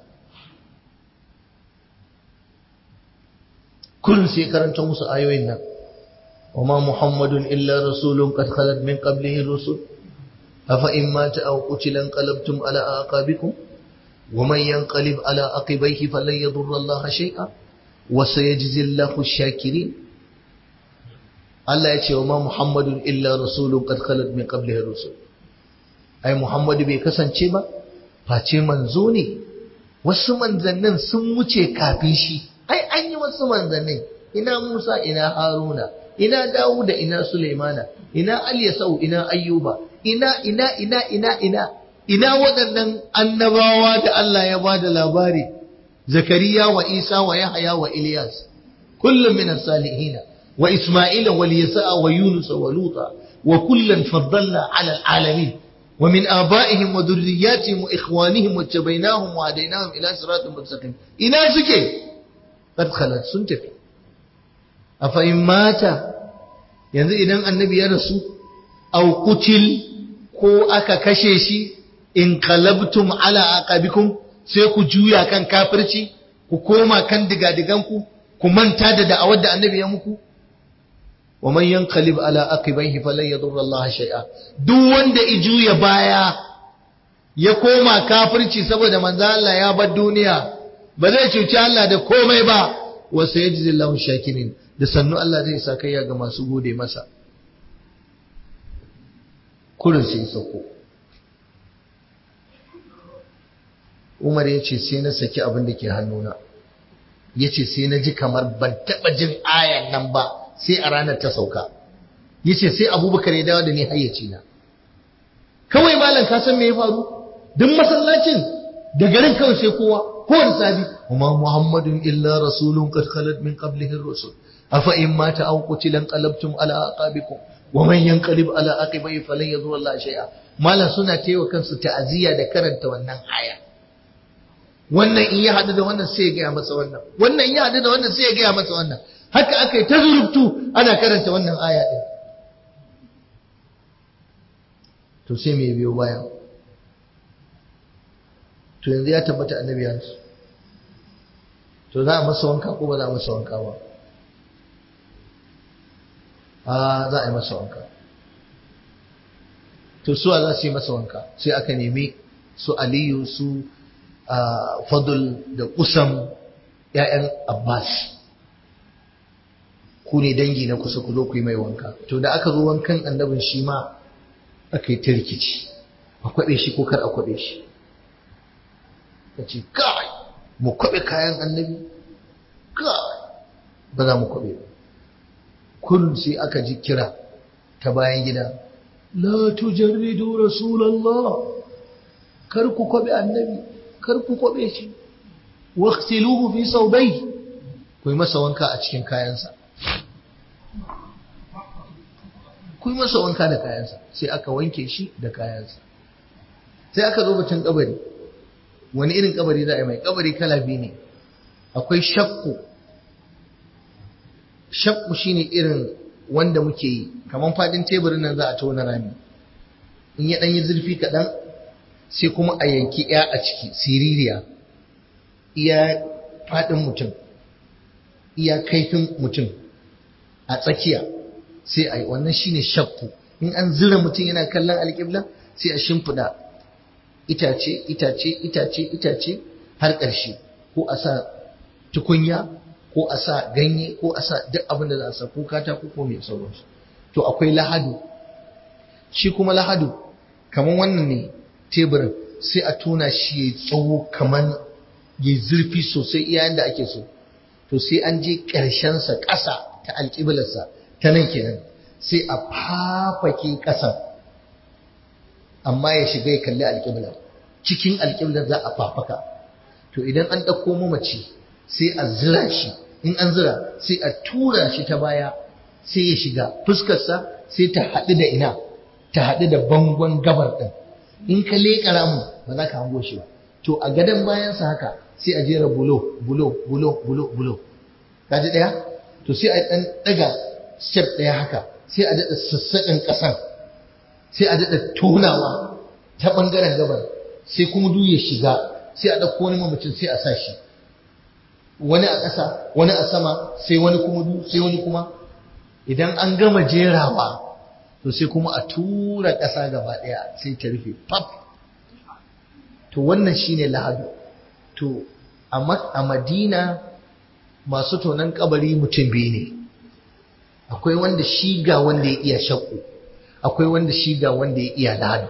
S1: Kullum sai karanta musu ayoyin nan. وما محمد إلا رسول قد خلت من قبله الرسل أفإن مات أو قتل انقلبتم على أعقابكم ومن ينقلب على عقبيه فلن يضر الله شيئا وسيجزي الله الشاكرين. الله يقول وما محمد إلا رسول قد خلت من قبله الرسل. أي محمد بيكسن شبا فاتي منزوني wasu manzannin sun wuce kafin shi. Ai an yi wasu manzannin, ina Musa ina Haruna, ina Dawuda ina Sulaimana, ina Alyasau ina Ayyuba, ina ina ina ina ina ina waɗannan annabawa da Allah ya bada labari, Zakariya wa Isa wa Yahya wa Ilyas, kullum min as-salihin, wa Isma'ila wa Yasa wa Yunus wa Luta, wa kullan faddalna 'ala al-'alamin, wa min aba'ihim wa dhurriyyatihim wa ikhwanihim wattabainahum wa hadainahum ila siratin mustaqim. Ina suke? Qad khalat, sun tafi. Afa in mata, yanzu idan annabi ya rasu, au kutil ko aka kashe shi, in qalabtum ala aqabikum, sai ku juya kan kafirci, ku koma kan digadiganku, ku manta da da'awar da annabi ya muku. Wa man yanqalib ala aqibaihi falan yadurra Allah shay'a. Duk wanda i juya baya ya koma kafirci saboda manzo Allah ya bar duniya, ba zai cuci Allah da komai ba. Wa sayajzi Allahu shakirin. Da sannu Allah zai sa kai ga masu gode masa. Kurin sai sako. Umar ya ce sai na saki abin da ke hannuna. Ya ce sai na ji kamar ban taɓa jin ayan nan ba sai a ranar ta sauka. Ya ce sai Abubakar ya dawo da ni hayyaci na. Kawai malam ka san me ya faru? duk masallacin da garin kawai sai kowa kowane sabi kuma muhammadun illa rasulun qad khalat min qablihi ar-rusul afa in mata aw qutila qalabtum ala aqabikum wa man yanqalib ala aqibihi falan yadhurra Allah shay'a malan suna taiwa kansu ta'aziyya da karanta wannan aya wannan in ya hadu da wannan sai ya ga masa wannan wannan in ya hadu da wannan sai ya ga masa wannan haka akai ta zurubtu ana karanta wannan aya din to sai me biyo baya to yanzu ya tabbata annabi ya rasu to za a masa wanka ko ba za a masa wanka ba a za a yi masa wanka to suwa za su yi masa wanka sai aka nemi su aliyu su fadl da kusam ‘ya'yan abbas ku ne dangi na kusa ku zo ku yi mai wanka to da aka zo wankan annabin shi ma aka yi ta rikici a kwaɓe shi ko kar a kwaɓe shi ka ce kai mu kwaɓe kayan annabi kai ba za mu kwaɓe ba kullum sai aka ji kira ta bayan gida la tujarridu rasulallah kar ku kwaɓe annabi kar ku kwaɓe shi waqtiluhu fi sawbai ku yi masa wanka a cikin kayansa ku yi masa wanka da kayansa sai aka wanke shi da kayansa sai aka zo batun kabari wani irin kabari za a yi mai kabari kala biyu ne akwai shakku shakku shine irin wanda muke yi kamar fadin teburin nan za a tona rami in ya dan yi zurfi kaɗan sai kuma a yanki ya a ciki siririya iya fadin mutum iya kaifin mutum a tsakiya sai a yi wannan shine shakku in an zira mutum yana kallon alƙibla sai a shimfiɗa itace itace itace itace har ƙarshe ko a sa tukunya ko a sa ganye ko a sa duk abin da za a sa ko katako ko mai sauransu to akwai lahadu shi kuma lahadu kamar wannan ne teburin sai a tona shi ya tsawo kamar ya zurfi sosai iya yanda ake so to sai an je ƙarshensa ƙasa ta alƙiblarsa ta nan kenan sai a fafake ƙasan amma ya shiga ya kalli alƙibla cikin alƙiblar za a fafaka to idan an ɗauko mamaci sai a zira shi in an zira sai a tura shi ta baya sai ya shiga fuskarsa sai ta haɗu da ina ta haɗu da bangon gabar ɗin in ka leƙa ramu ba za ka hango shi ba to a gadon bayansa haka sai a jera bulo bulo bulo bulo bulo ka ji ɗaya to sai a ɗan ɗaga step ɗaya haka sai a daɗa sassaƙin ƙasan sai a daɗa tonawa ta ɓangaren gabar sai kuma duk ya shiga sai a ɗauko wani mamacin sai a sa shi wani a ƙasa wani a sama sai wani kuma du sai wani kuma idan an gama jerawa to sai kuma a tura ƙasa gaba ɗaya sai ta rufe pap to wannan shine lahadu to a madina masu tonon kabari mutum biyu ne akwai wanda shi ga wanda ya iya shakku akwai wanda shi ga wanda ya iya lahadu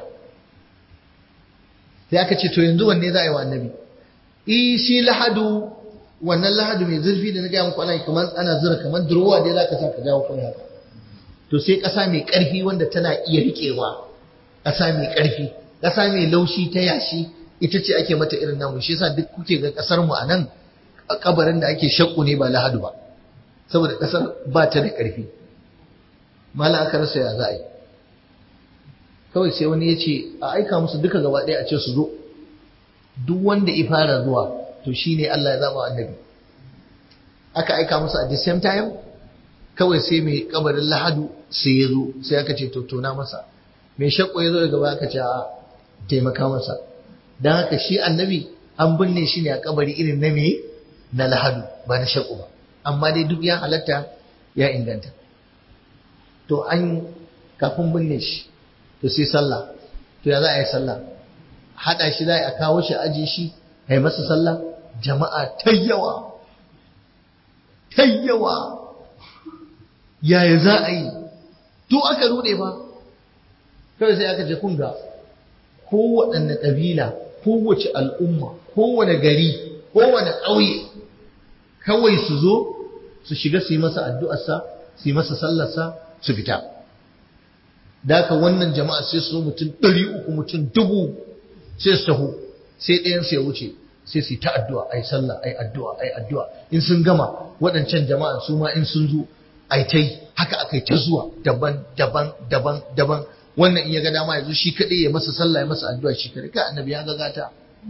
S1: sai aka ce to yanzu wanne za a yi wa annabi i shi lahadu wannan lahadu mai zurfi da na gaya muku ana kamar ana zura kamar durowa dai zaka sa ka jawo kai haka to sai ƙasa mai ƙarfi wanda tana iya riƙewa ƙasa mai ƙarfi ƙasa mai laushi ta yashi ita ce ake mata irin namu shi yasa duk kuke ga ƙasar mu anan kabarin da ake shakku ne ba lahadu ba saboda ƙasar ba ta da ƙarfi mala aka rasa ya za a yi kawai sai wani ya ce a aika musu duka gaba ɗaya a ce su zo duk wanda ya fara zuwa to shi ne Allah ya zaba annabi aka aika musu at the same time kawai sai mai kabarin lahadu sai ya zo sai aka ce to tona masa mai shakku ya zo daga baya aka ce a taimaka masa don haka shi annabi an binne shi ne a kabari irin na me na lahadu ba na shakku ba amma dai duk ya halatta ya inganta to an kafin binne shi to sai sallah to ya za a yi sallah haɗa shi za a kawo shi aji shi a yi masa sallah jama'a ta yawa ta yawa yaya za a yi to aka rude ba kawai sai aka ce kun ga kowaɗanne ƙabila kowace al'umma kowane gari kowane ƙauye kawai su zo su shiga su yi masa addu'arsa su yi masa sallarsa su fita da haka wannan jama'a sai su mutum ɗari uku mutum dubu sai su taho sai ɗayan su ya wuce sai su yi ta addu'a ai sallah ai addu'a ai addu'a in sun gama waɗancan jama'a su ma in sun zo ai ta yi haka aka yi ta zuwa daban daban daban daban wannan in ya ga dama ya zo shi kaɗai ya masa sallah ya masa addu'a shi kaɗai kai annabi ya ga gata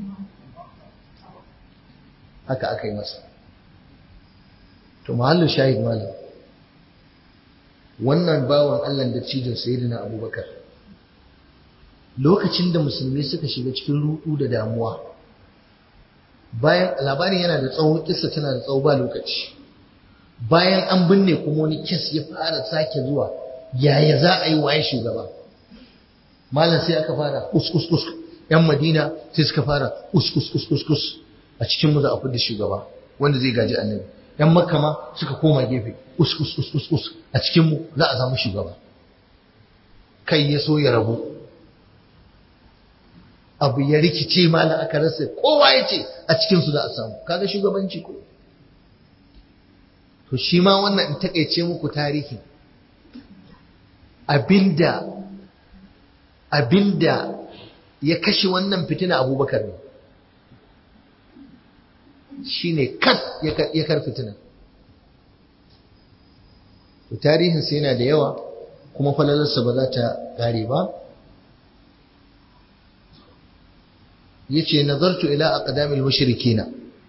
S1: haka aka yi masa to mahallin shahid malam wannan bawan Allah da cijin sayyidina Abubakar lokacin da musulmi suka shiga cikin rudu da damuwa bayan labarin yana da tsawon kissa tana da tsawo ba lokaci bayan an binne kuma wani kes ya fara sake zuwa yaya za a yi waye shugaba malam sai aka fara kuskus kus yan Madina sai suka fara kuskus kus kus a cikin mu za a fidda shugaba wanda zai gaji annabi yan Makka ma suka koma gefe kuskus kus kus a cikin mu za a samu shugaba kai ya so ya rabu abu ya rikice malam aka rasa kowa ya ce a cikinsu za a samu kaga shugabanci ko to shi ma wannan in takaice muku tarihi abinda abinda ya kashe wannan fitina Abubakar ne shine kas ya kar fitina to tarihin sai yana da yawa kuma falalarsa ba za ta kare ba yace nazartu ila aqdamil mushrikina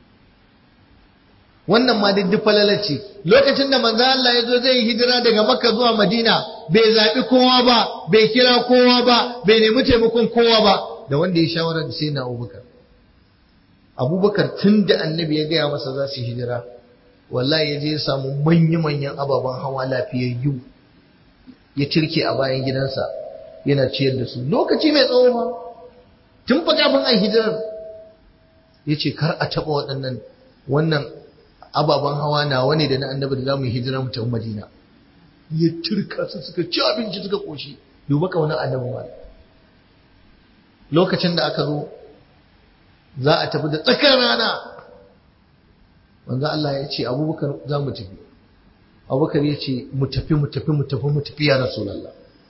S1: wannan ma duk falalace lokacin da manzo Allah ya zo zai hijira daga Makka zuwa Madina bai zabi kowa ba bai kira kowa ba bai nemi taimakon kowa ba da wanda ya shawara da sai na Abubakar Abubakar tunda annabi ya gaya masa za su hijira wallahi ya je ya samu manyan manyan ababan hawa lafiyayyu ya tirke a bayan gidansa yana ciyar da su lokaci mai tsawo ba tun fa kafin ai hijirar yace kar a taba waɗannan wannan ababan hawa na wani da na annabi da zamu yi hijira mu tafi Madina ya turka su suka ci abinci suka koshi duba ka wannan annabi ma lokacin da aka zo za a tafi da tsakar rana manzo Allah ya ce Abubakar za mu tafi Abubakar ya ce mu tafi mu tafi mu tafi mu tafi ya Rasulullah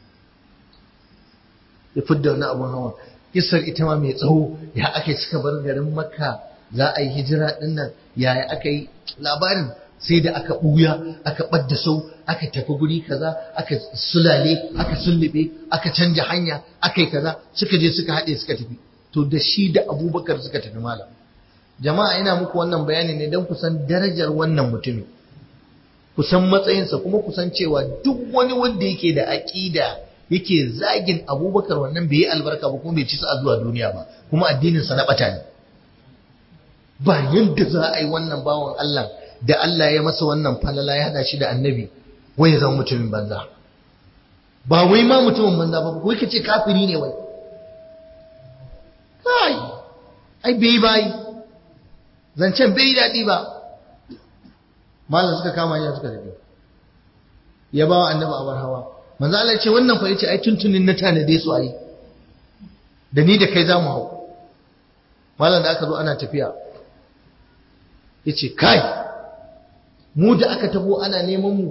S1: ya fidda wannan abun hawa Kisar ita ma mai tsawo ya aka yi suka bar garin Makka za a yi hijira din nan yaya aka yi labarin sai da aka buya aka ɓadda sau aka tafi guri kaza aka sulale aka sullube aka canja hanya aka yi kaza suka je suka haɗe suka tafi to da shi da Abubakar suka tafi malam jama'a ina muku wannan bayani ne don kusan darajar wannan mutumin kusan matsayinsa kuma kusan cewa duk wani wanda yake da aƙida yake zagin Abubakar wannan bai yi albarka ba kuma bai ci sa zuwa duniya ba kuma addininsa na ɓata ne ba yadda za a yi wannan bawan Allah da Allah ya masa wannan falala ya hada shi da annabi wai ya zama mutumin banza ba wai ma mutumin banza ba wai kace kafiri ne wai kai ai bai bai zancen bai dadi ba mallan suka kama ya suka tafi ya ba wa annabi abar hawa manzo Allah ya ce wannan fa yace ai tuntunin na tanade su ai da ni da kai zamu hau mallan da aka zo ana tafiya yace kai mu da aka tabo ana neman mu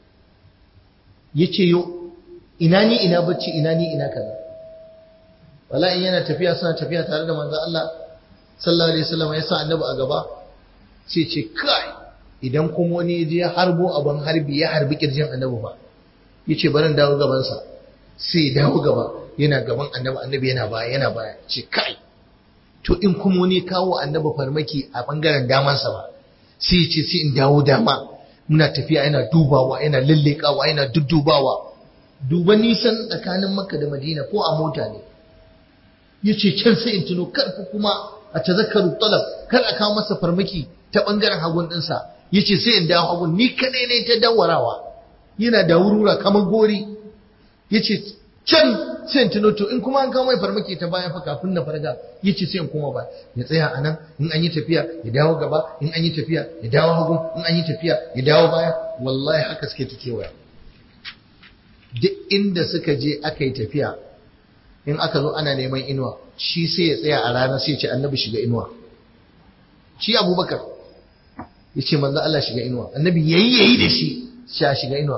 S1: yace yo ina ni ina bacci ina ni ina kaza wallahi yana tafiya suna tafiya tare da manzon Allah sallallahu alaihi wasallam ya sa annabi a gaba sai ce kai idan kuma wani ya je harbo abin harbi ya harbi kirjin annabi fa yace barin dawo gaban sa sai dawo gaba yana gaban annabi annabi yana baya yana baya ce kai to in kuma wani kawo annabi farmaki a bangaren damansa ba sai ya ce sai in dawo dama muna tafiya yana dubawa yana lallekawa yana duddubawa duba nisan tsakanin Makka da Madina ko a mota ne yace can sai in tuno karfa kuma a tazakkaru talab kar a kawo masa farmaki ta bangaren hagun dinsa yace sai in dawo hagun ni kadai ne ta dawarawa yana da wurura kamar gori yace can sai in tuno to in kuma an kawo mai farmaki ta bayan fa kafin na farga yace sai in koma ba ya tsaya anan in an yi tafiya ya dawo gaba in an yi tafiya ya dawo hagu in an yi tafiya ya dawo baya wallahi haka suke ta kewaya duk inda suka je aka yi tafiya in aka zo ana neman inuwa shi sai ya tsaya a rana sai ya ce annabi shiga inuwa shi Abubakar ya ce manzo Allah shiga inuwa annabi yayi yayi da shi sha shiga inuwa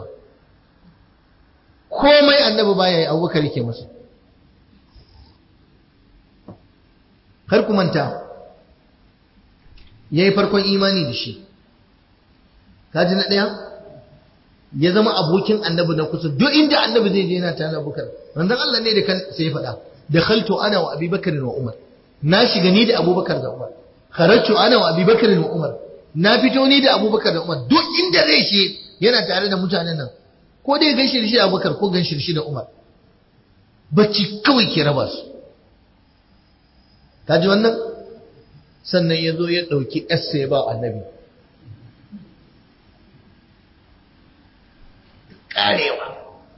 S1: komai annabi baya yi Abubakar yake masa kar ku manta yayi farkon imani da shi kaji na daya ya zama abokin annabi na kusa duk inda annabi zai je yana tare da Abubakar manzon Allah ne da kan sai faɗa dakhaltu ana wa Abi Bakr wa Umar na shiga ni da Abubakar da Umar kharajtu ana wa Abi Bakr wa Umar na fito ni da Abubakar da Umar duk inda zai shi yana tare da mutanen nan ko dai ganshi da shi Abubakar ko ganshi da shi da Umar bacci kawai ke raba su kaji wannan sannan ya zo ya ɗauki ƙasa ya ba annabi ƙarewa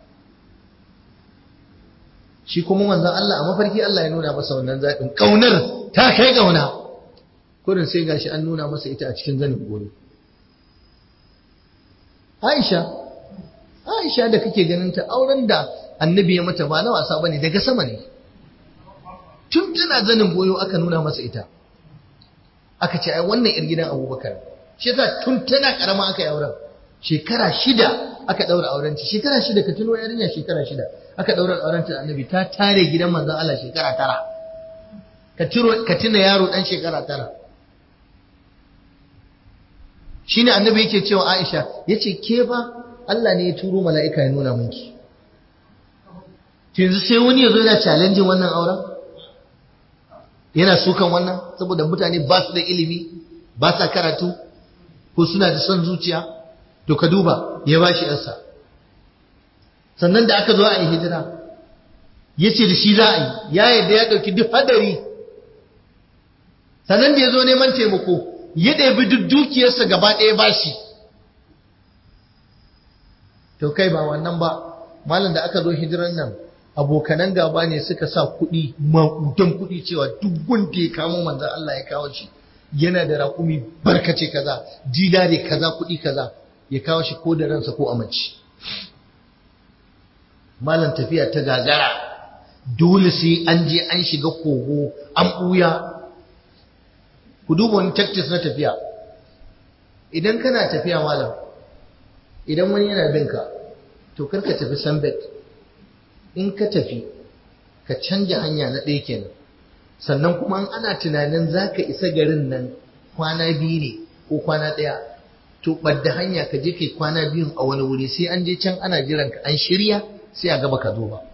S1: shi kuma manzan Allah a mafarki Allah ya nuna masa wannan zaɓin ƙaunar ta kai ƙauna kudin sai gashi an nuna masa ita a cikin zanin gobe Aisha Aisha da kake ganin ta auren da annabi ya mata ba na wasa bane daga sama ne tun tana zanin goyo aka nuna masa ita aka ce ai wannan yar gidan Abubakar shi yasa tun tana karama aka yi auren shekara shida aka daura auren ta shekara shida ka tuno yarinya shekara shida aka daura auren ta annabi ta tare gidan manzon Allah shekara tara ka tiro ka tuna yaro dan shekara tara shine annabi yake cewa Aisha yace ke ba Allah ne ya turo mala'ika ya nuna miki yanzu sai wani yazo yana challenge wannan auren yana sukan wannan saboda mutane ba su da ilimi ba sa karatu ko suna da son zuciya to ka duba ya bashi yarsa sannan da aka zo a yi hijira yace da shi za a yi ya yadda ya dauki duk hadari sannan da ya zo neman taimako ya ɗebi duk dukiyarsa gaba ɗaya bashi to kai ba wannan ba malam da aka zo hijiran nan abokanan gaba ne suka sa kuɗi maƙudan kuɗi cewa duk wanda ya kamo manzan Allah ya kawo shi yana da raƙumi barkace kaza dinare kaza kuɗi kaza ya kawo shi ko da ransa ko amince malam tafiya ta gagara dole sai an je an shiga kogo an ɓuya ku duba wani tactics na tafiya idan kana tafiya malam idan wani yana bin ka to kar ka tafi sambet in ka tafi ka canja hanya na ɗaya kenan sannan kuma an ana tunanin za ka isa garin nan kwana biyu ne ko kwana ɗaya to ɓadda hanya ka je kai kwana biyun a wani wuri sai an je can ana jiran ka an shirya sai a gaba ka zo ba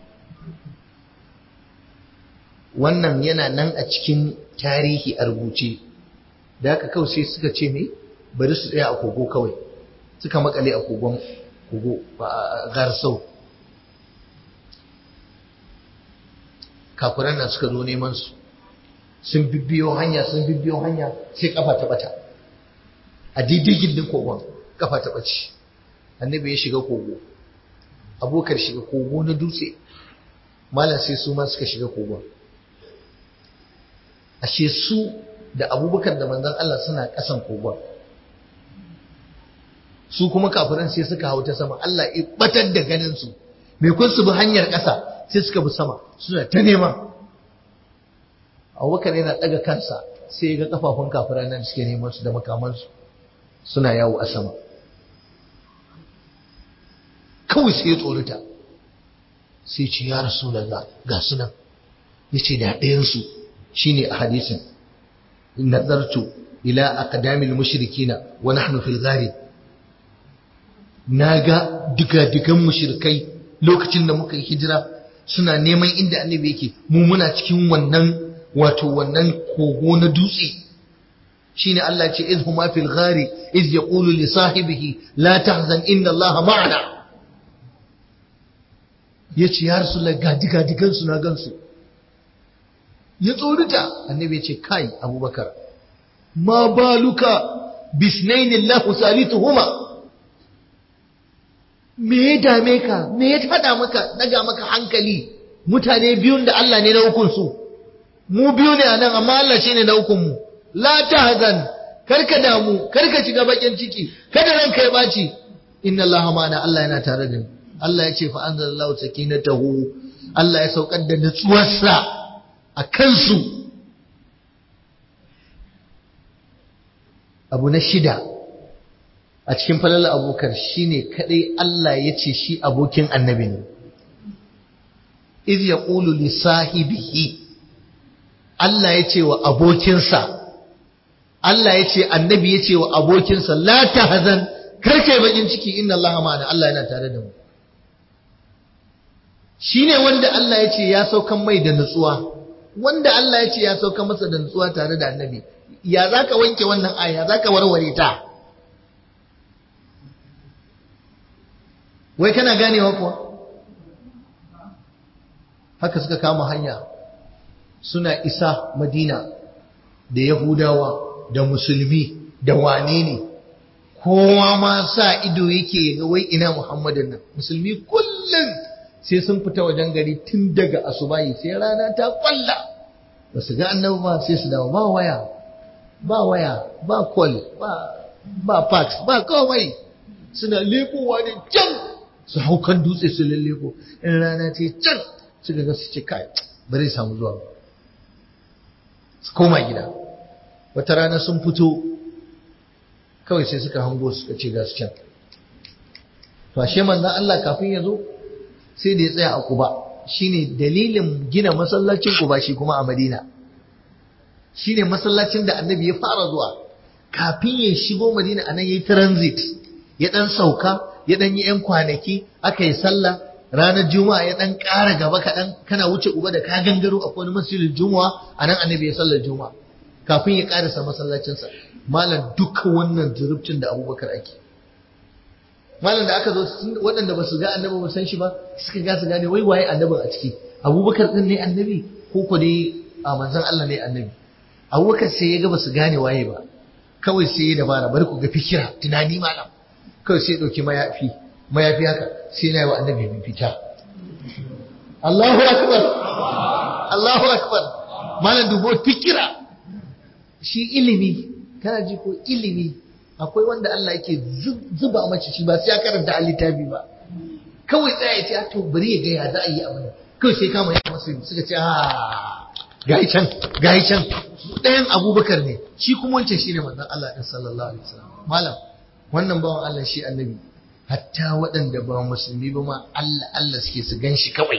S1: wannan yana nan a cikin tarihi a rubuce da haka kawai sai suka ce me bari su tsaya a kogo kawai suka makale a kogon kogo a garsau kafiran nan suka zo neman su sun bibbiyo hanya sun bibbiyo hanya sai kafa ta bata a daidai gindin kogon kafa ta bace annabi ya shiga kogo abokar shiga kogo na dutse malam sai su ma suka shiga kogon ashe su da abubakar da manzon Allah suna kasan kogon su kuma kafiran sai suka hau ta sama Allah ya batar da ganin su me kun su bi hanyar ƙasa sai suka bi sama suna ta nema abubakar yana daga kansa sai ya ga kafafun kafiran nan suke neman su da makamansu suna yawo a sama kawai sai ya tsorata sai ce ya rasulullah ga su nan yace da ɗayansu shine a hadisin nazartu ila aqdamil mushrikina wa nahnu fil ghari naga diga-digan mushrikai lokacin da muka yi hijira suna neman inda annabi yake mu muna cikin wannan wato wannan kogo na dutse shine Allah ce iz huma fil ghari iz yaqulu li sahibihi la tahzan inna Allah ma'ana yace ya rasulullah ga diga-digan su na gansu ya tsorita annabi ce kai abubakar ma baluka bisnaini Allahu salituhuma me ya dame ka me ya tada maka daga maka hankali mutane biyun da Allah ne na hukun su mu biyu ne anan amma Allah shine na hukun mu la tahzan karka damu karka shiga bakin ciki kada ranka ya baci inna Allaha ma'ana Allah yana tare da mu Allah ya ce fa anzalallahu sakinatahu Allah ya saukar da nutsuwarsa a kansu abu na shida a cikin falala abokar shine kadai Allah ya ce shi abokin annabi ne iz yaqulu li sahibihi Allah ya ce wa abokinsa Allah ya ce annabi ya ce wa abokinsa la tahzan kar kai bakin ciki inna Allah ma'ana Allah yana tare da mu shine wanda Allah ya ce ya saukan mai da nutsuwa wanda Allah ya ce ya saukan masa da nutsuwa tare da annabi ya zaka wanke wannan aya zaka warware ta wai kana ganewa kuwa haka suka kama hanya suna isa Madina da Yahudawa da musulmi da wane ne kowa ma sa ido yake ga wai ina Muhammadin nan musulmi kullum sai sun fita wajen gari tun daga asubahi sai rana ta kwalla ba su ga annabi ba sai su dawo ba waya ba waya ba call ba ba fax ba komai suna lekowa da can su hau kan dutse su lalleko in rana ce can suka ga su ce kai bari samu zuwa su koma gida wata rana sun fito kawai sai suka hango suka ce ga su can to ashe manzon Allah kafin ya zo sai da ya tsaya a Quba shine dalilin gina masallacin Quba shi kuma a Madina shine masallacin da Annabi ya fara zuwa kafin ya shigo Madina anan yayi transit ya dan sauka ya dan yi yan kwanaki aka yi sallah ranar Juma'a ya dan ƙara gaba kaɗan kana wuce Quba da ka gangaro akwai wani masjidil Juma'a anan Annabi ya sallar Juma'a kafin ya ƙarasa masallacinsa malam duka wannan zurubcin da Abubakar ake malam da aka zo waɗanda ba su ga annabi ba san shi ba suka ga su gane wai waye annabin a ciki Abubakar din ne annabi ko ko dai a manzon Allah ne annabi Abubakar sai ya ga ba su gane waye ba kawai sai ya dabara bari ku ga fikira tunani malam kawai sai ya dauki mayafi mayafi haka sai na yi wa annabi fita Allahu akbar Allahu akbar malam dubo fikira shi ilimi kana ji ko ilimi akwai wanda Allah yake zuba mace shi ba sai ya karanta a littafi ba kawai tsaya ce to bari ya ga ya za a yi abin kawai sai kama ya masu suka ce ah gai can gai can ɗayan Abubakar ne shi kuma wancan shine manzon Allah din sallallahu alaihi wasallam malam wannan bawan Allah shi annabi hatta waɗanda ba musulmi ba ma Allah Allah suke su ganshi kawai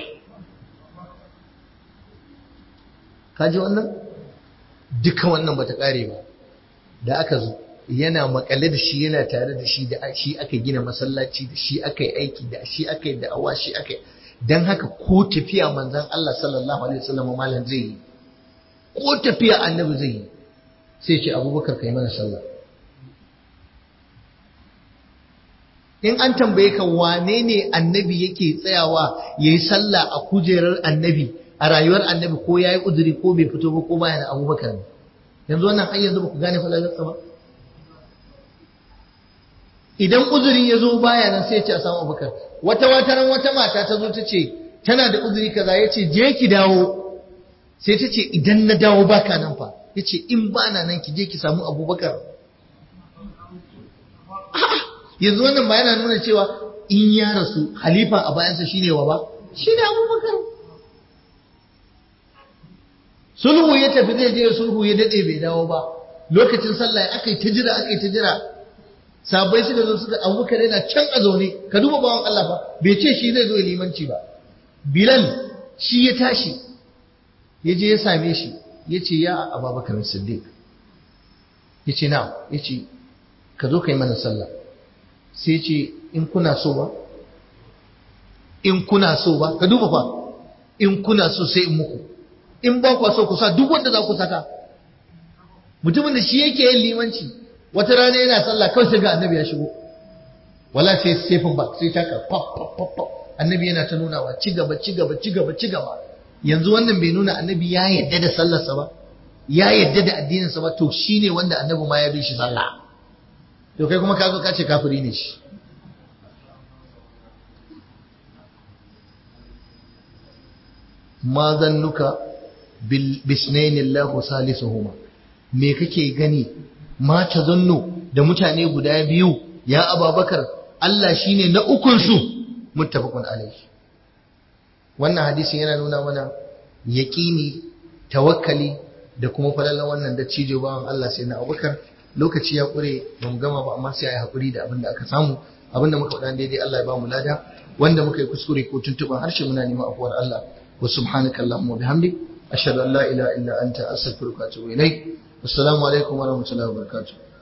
S1: kaji wannan duka wannan bata kare ba da aka zo yana makale da shi yana tare da shi da shi aka gina masallaci da shi aka yi aiki da shi aka yi da'awa shi aka yi dan haka ko tafiya manzon Allah sallallahu alaihi wasallam malam zai yi ko tafiya annabi zai yi sai ce Abubakar kai mana sallah in an tambaye ka wane ne annabi yake tsayawa yayi sallah a kujerar annabi a rayuwar annabi ko yayi uzuri ko bai fito ba ko baya da Abubakar ne yanzu wannan har yanzu ba ku gane falalarsa ba idan uzuri ya zo baya nan sai ya ce a samu Abubakar wata wataran wata mata ta zo ta ce tana da uzuri kaza ya ce je ki dawo sai ta ce idan na dawo baka nan fa ya ce in ba na nan ki je ki samu Abubakar yanzu wannan ba yana nuna cewa in ya rasu halifa a bayansa shine wa ba shine Abubakar sulhu ya tafi zai je sulhu ya dade bai dawo ba lokacin sallah aka yi ta jira aka yi ta jira sabai suka zo suka Abubakar yana can a zaune ka duba bawan Allah fa bai ce shi zai zo limanci ba Bilal shi ya tashi ya je ya same shi ya ce ya Abubakar Siddiq ya ce na ya ce ka zo ka yi mana sallah sai ce in kuna so ba in kuna so ba ka duba fa in kuna so sai in muku in ba ku so ku sa duk wanda za ku saka mutumin da shi yake yin limanci wata rana yana sallah kawai sai ga annabi ya shigo wala sai sefin ba sai taka pop pop pop pop annabi yana ta nunawa ci gaba ci gaba ci gaba ci gaba yanzu wannan bai nuna annabi ya yadda da sallarsa ba ya yadda da addininsa ba to shine wanda annabi ma ya bi shi sallah to kai kuma ka zo ka ce kafiri ne shi ma zannuka bil bisnaini Allahu salisuhuma me kake gani ma ta zannu da mutane guda biyu ya Abubakar Allah shine na ukun su muttafaqun alaihi wannan hadisin yana nuna mana yaqini tawakkali da kuma falalan wannan da cijo bawan Allah sai na Abubakar lokaci ya kure ba mu gama ba amma sai ayi hakuri da abin da aka samu abin da muka faɗa daidai Allah ya ba mu lada wanda muka yi kuskure ko tuntuban harshe muna neman afuwar Allah wa subhanaka allahumma wa bihamdik ashhadu an la ilaha illa anta astaghfiruka wa atubu ilaik. Assalamu alaikum wa rahmatullahi wa barakatuh.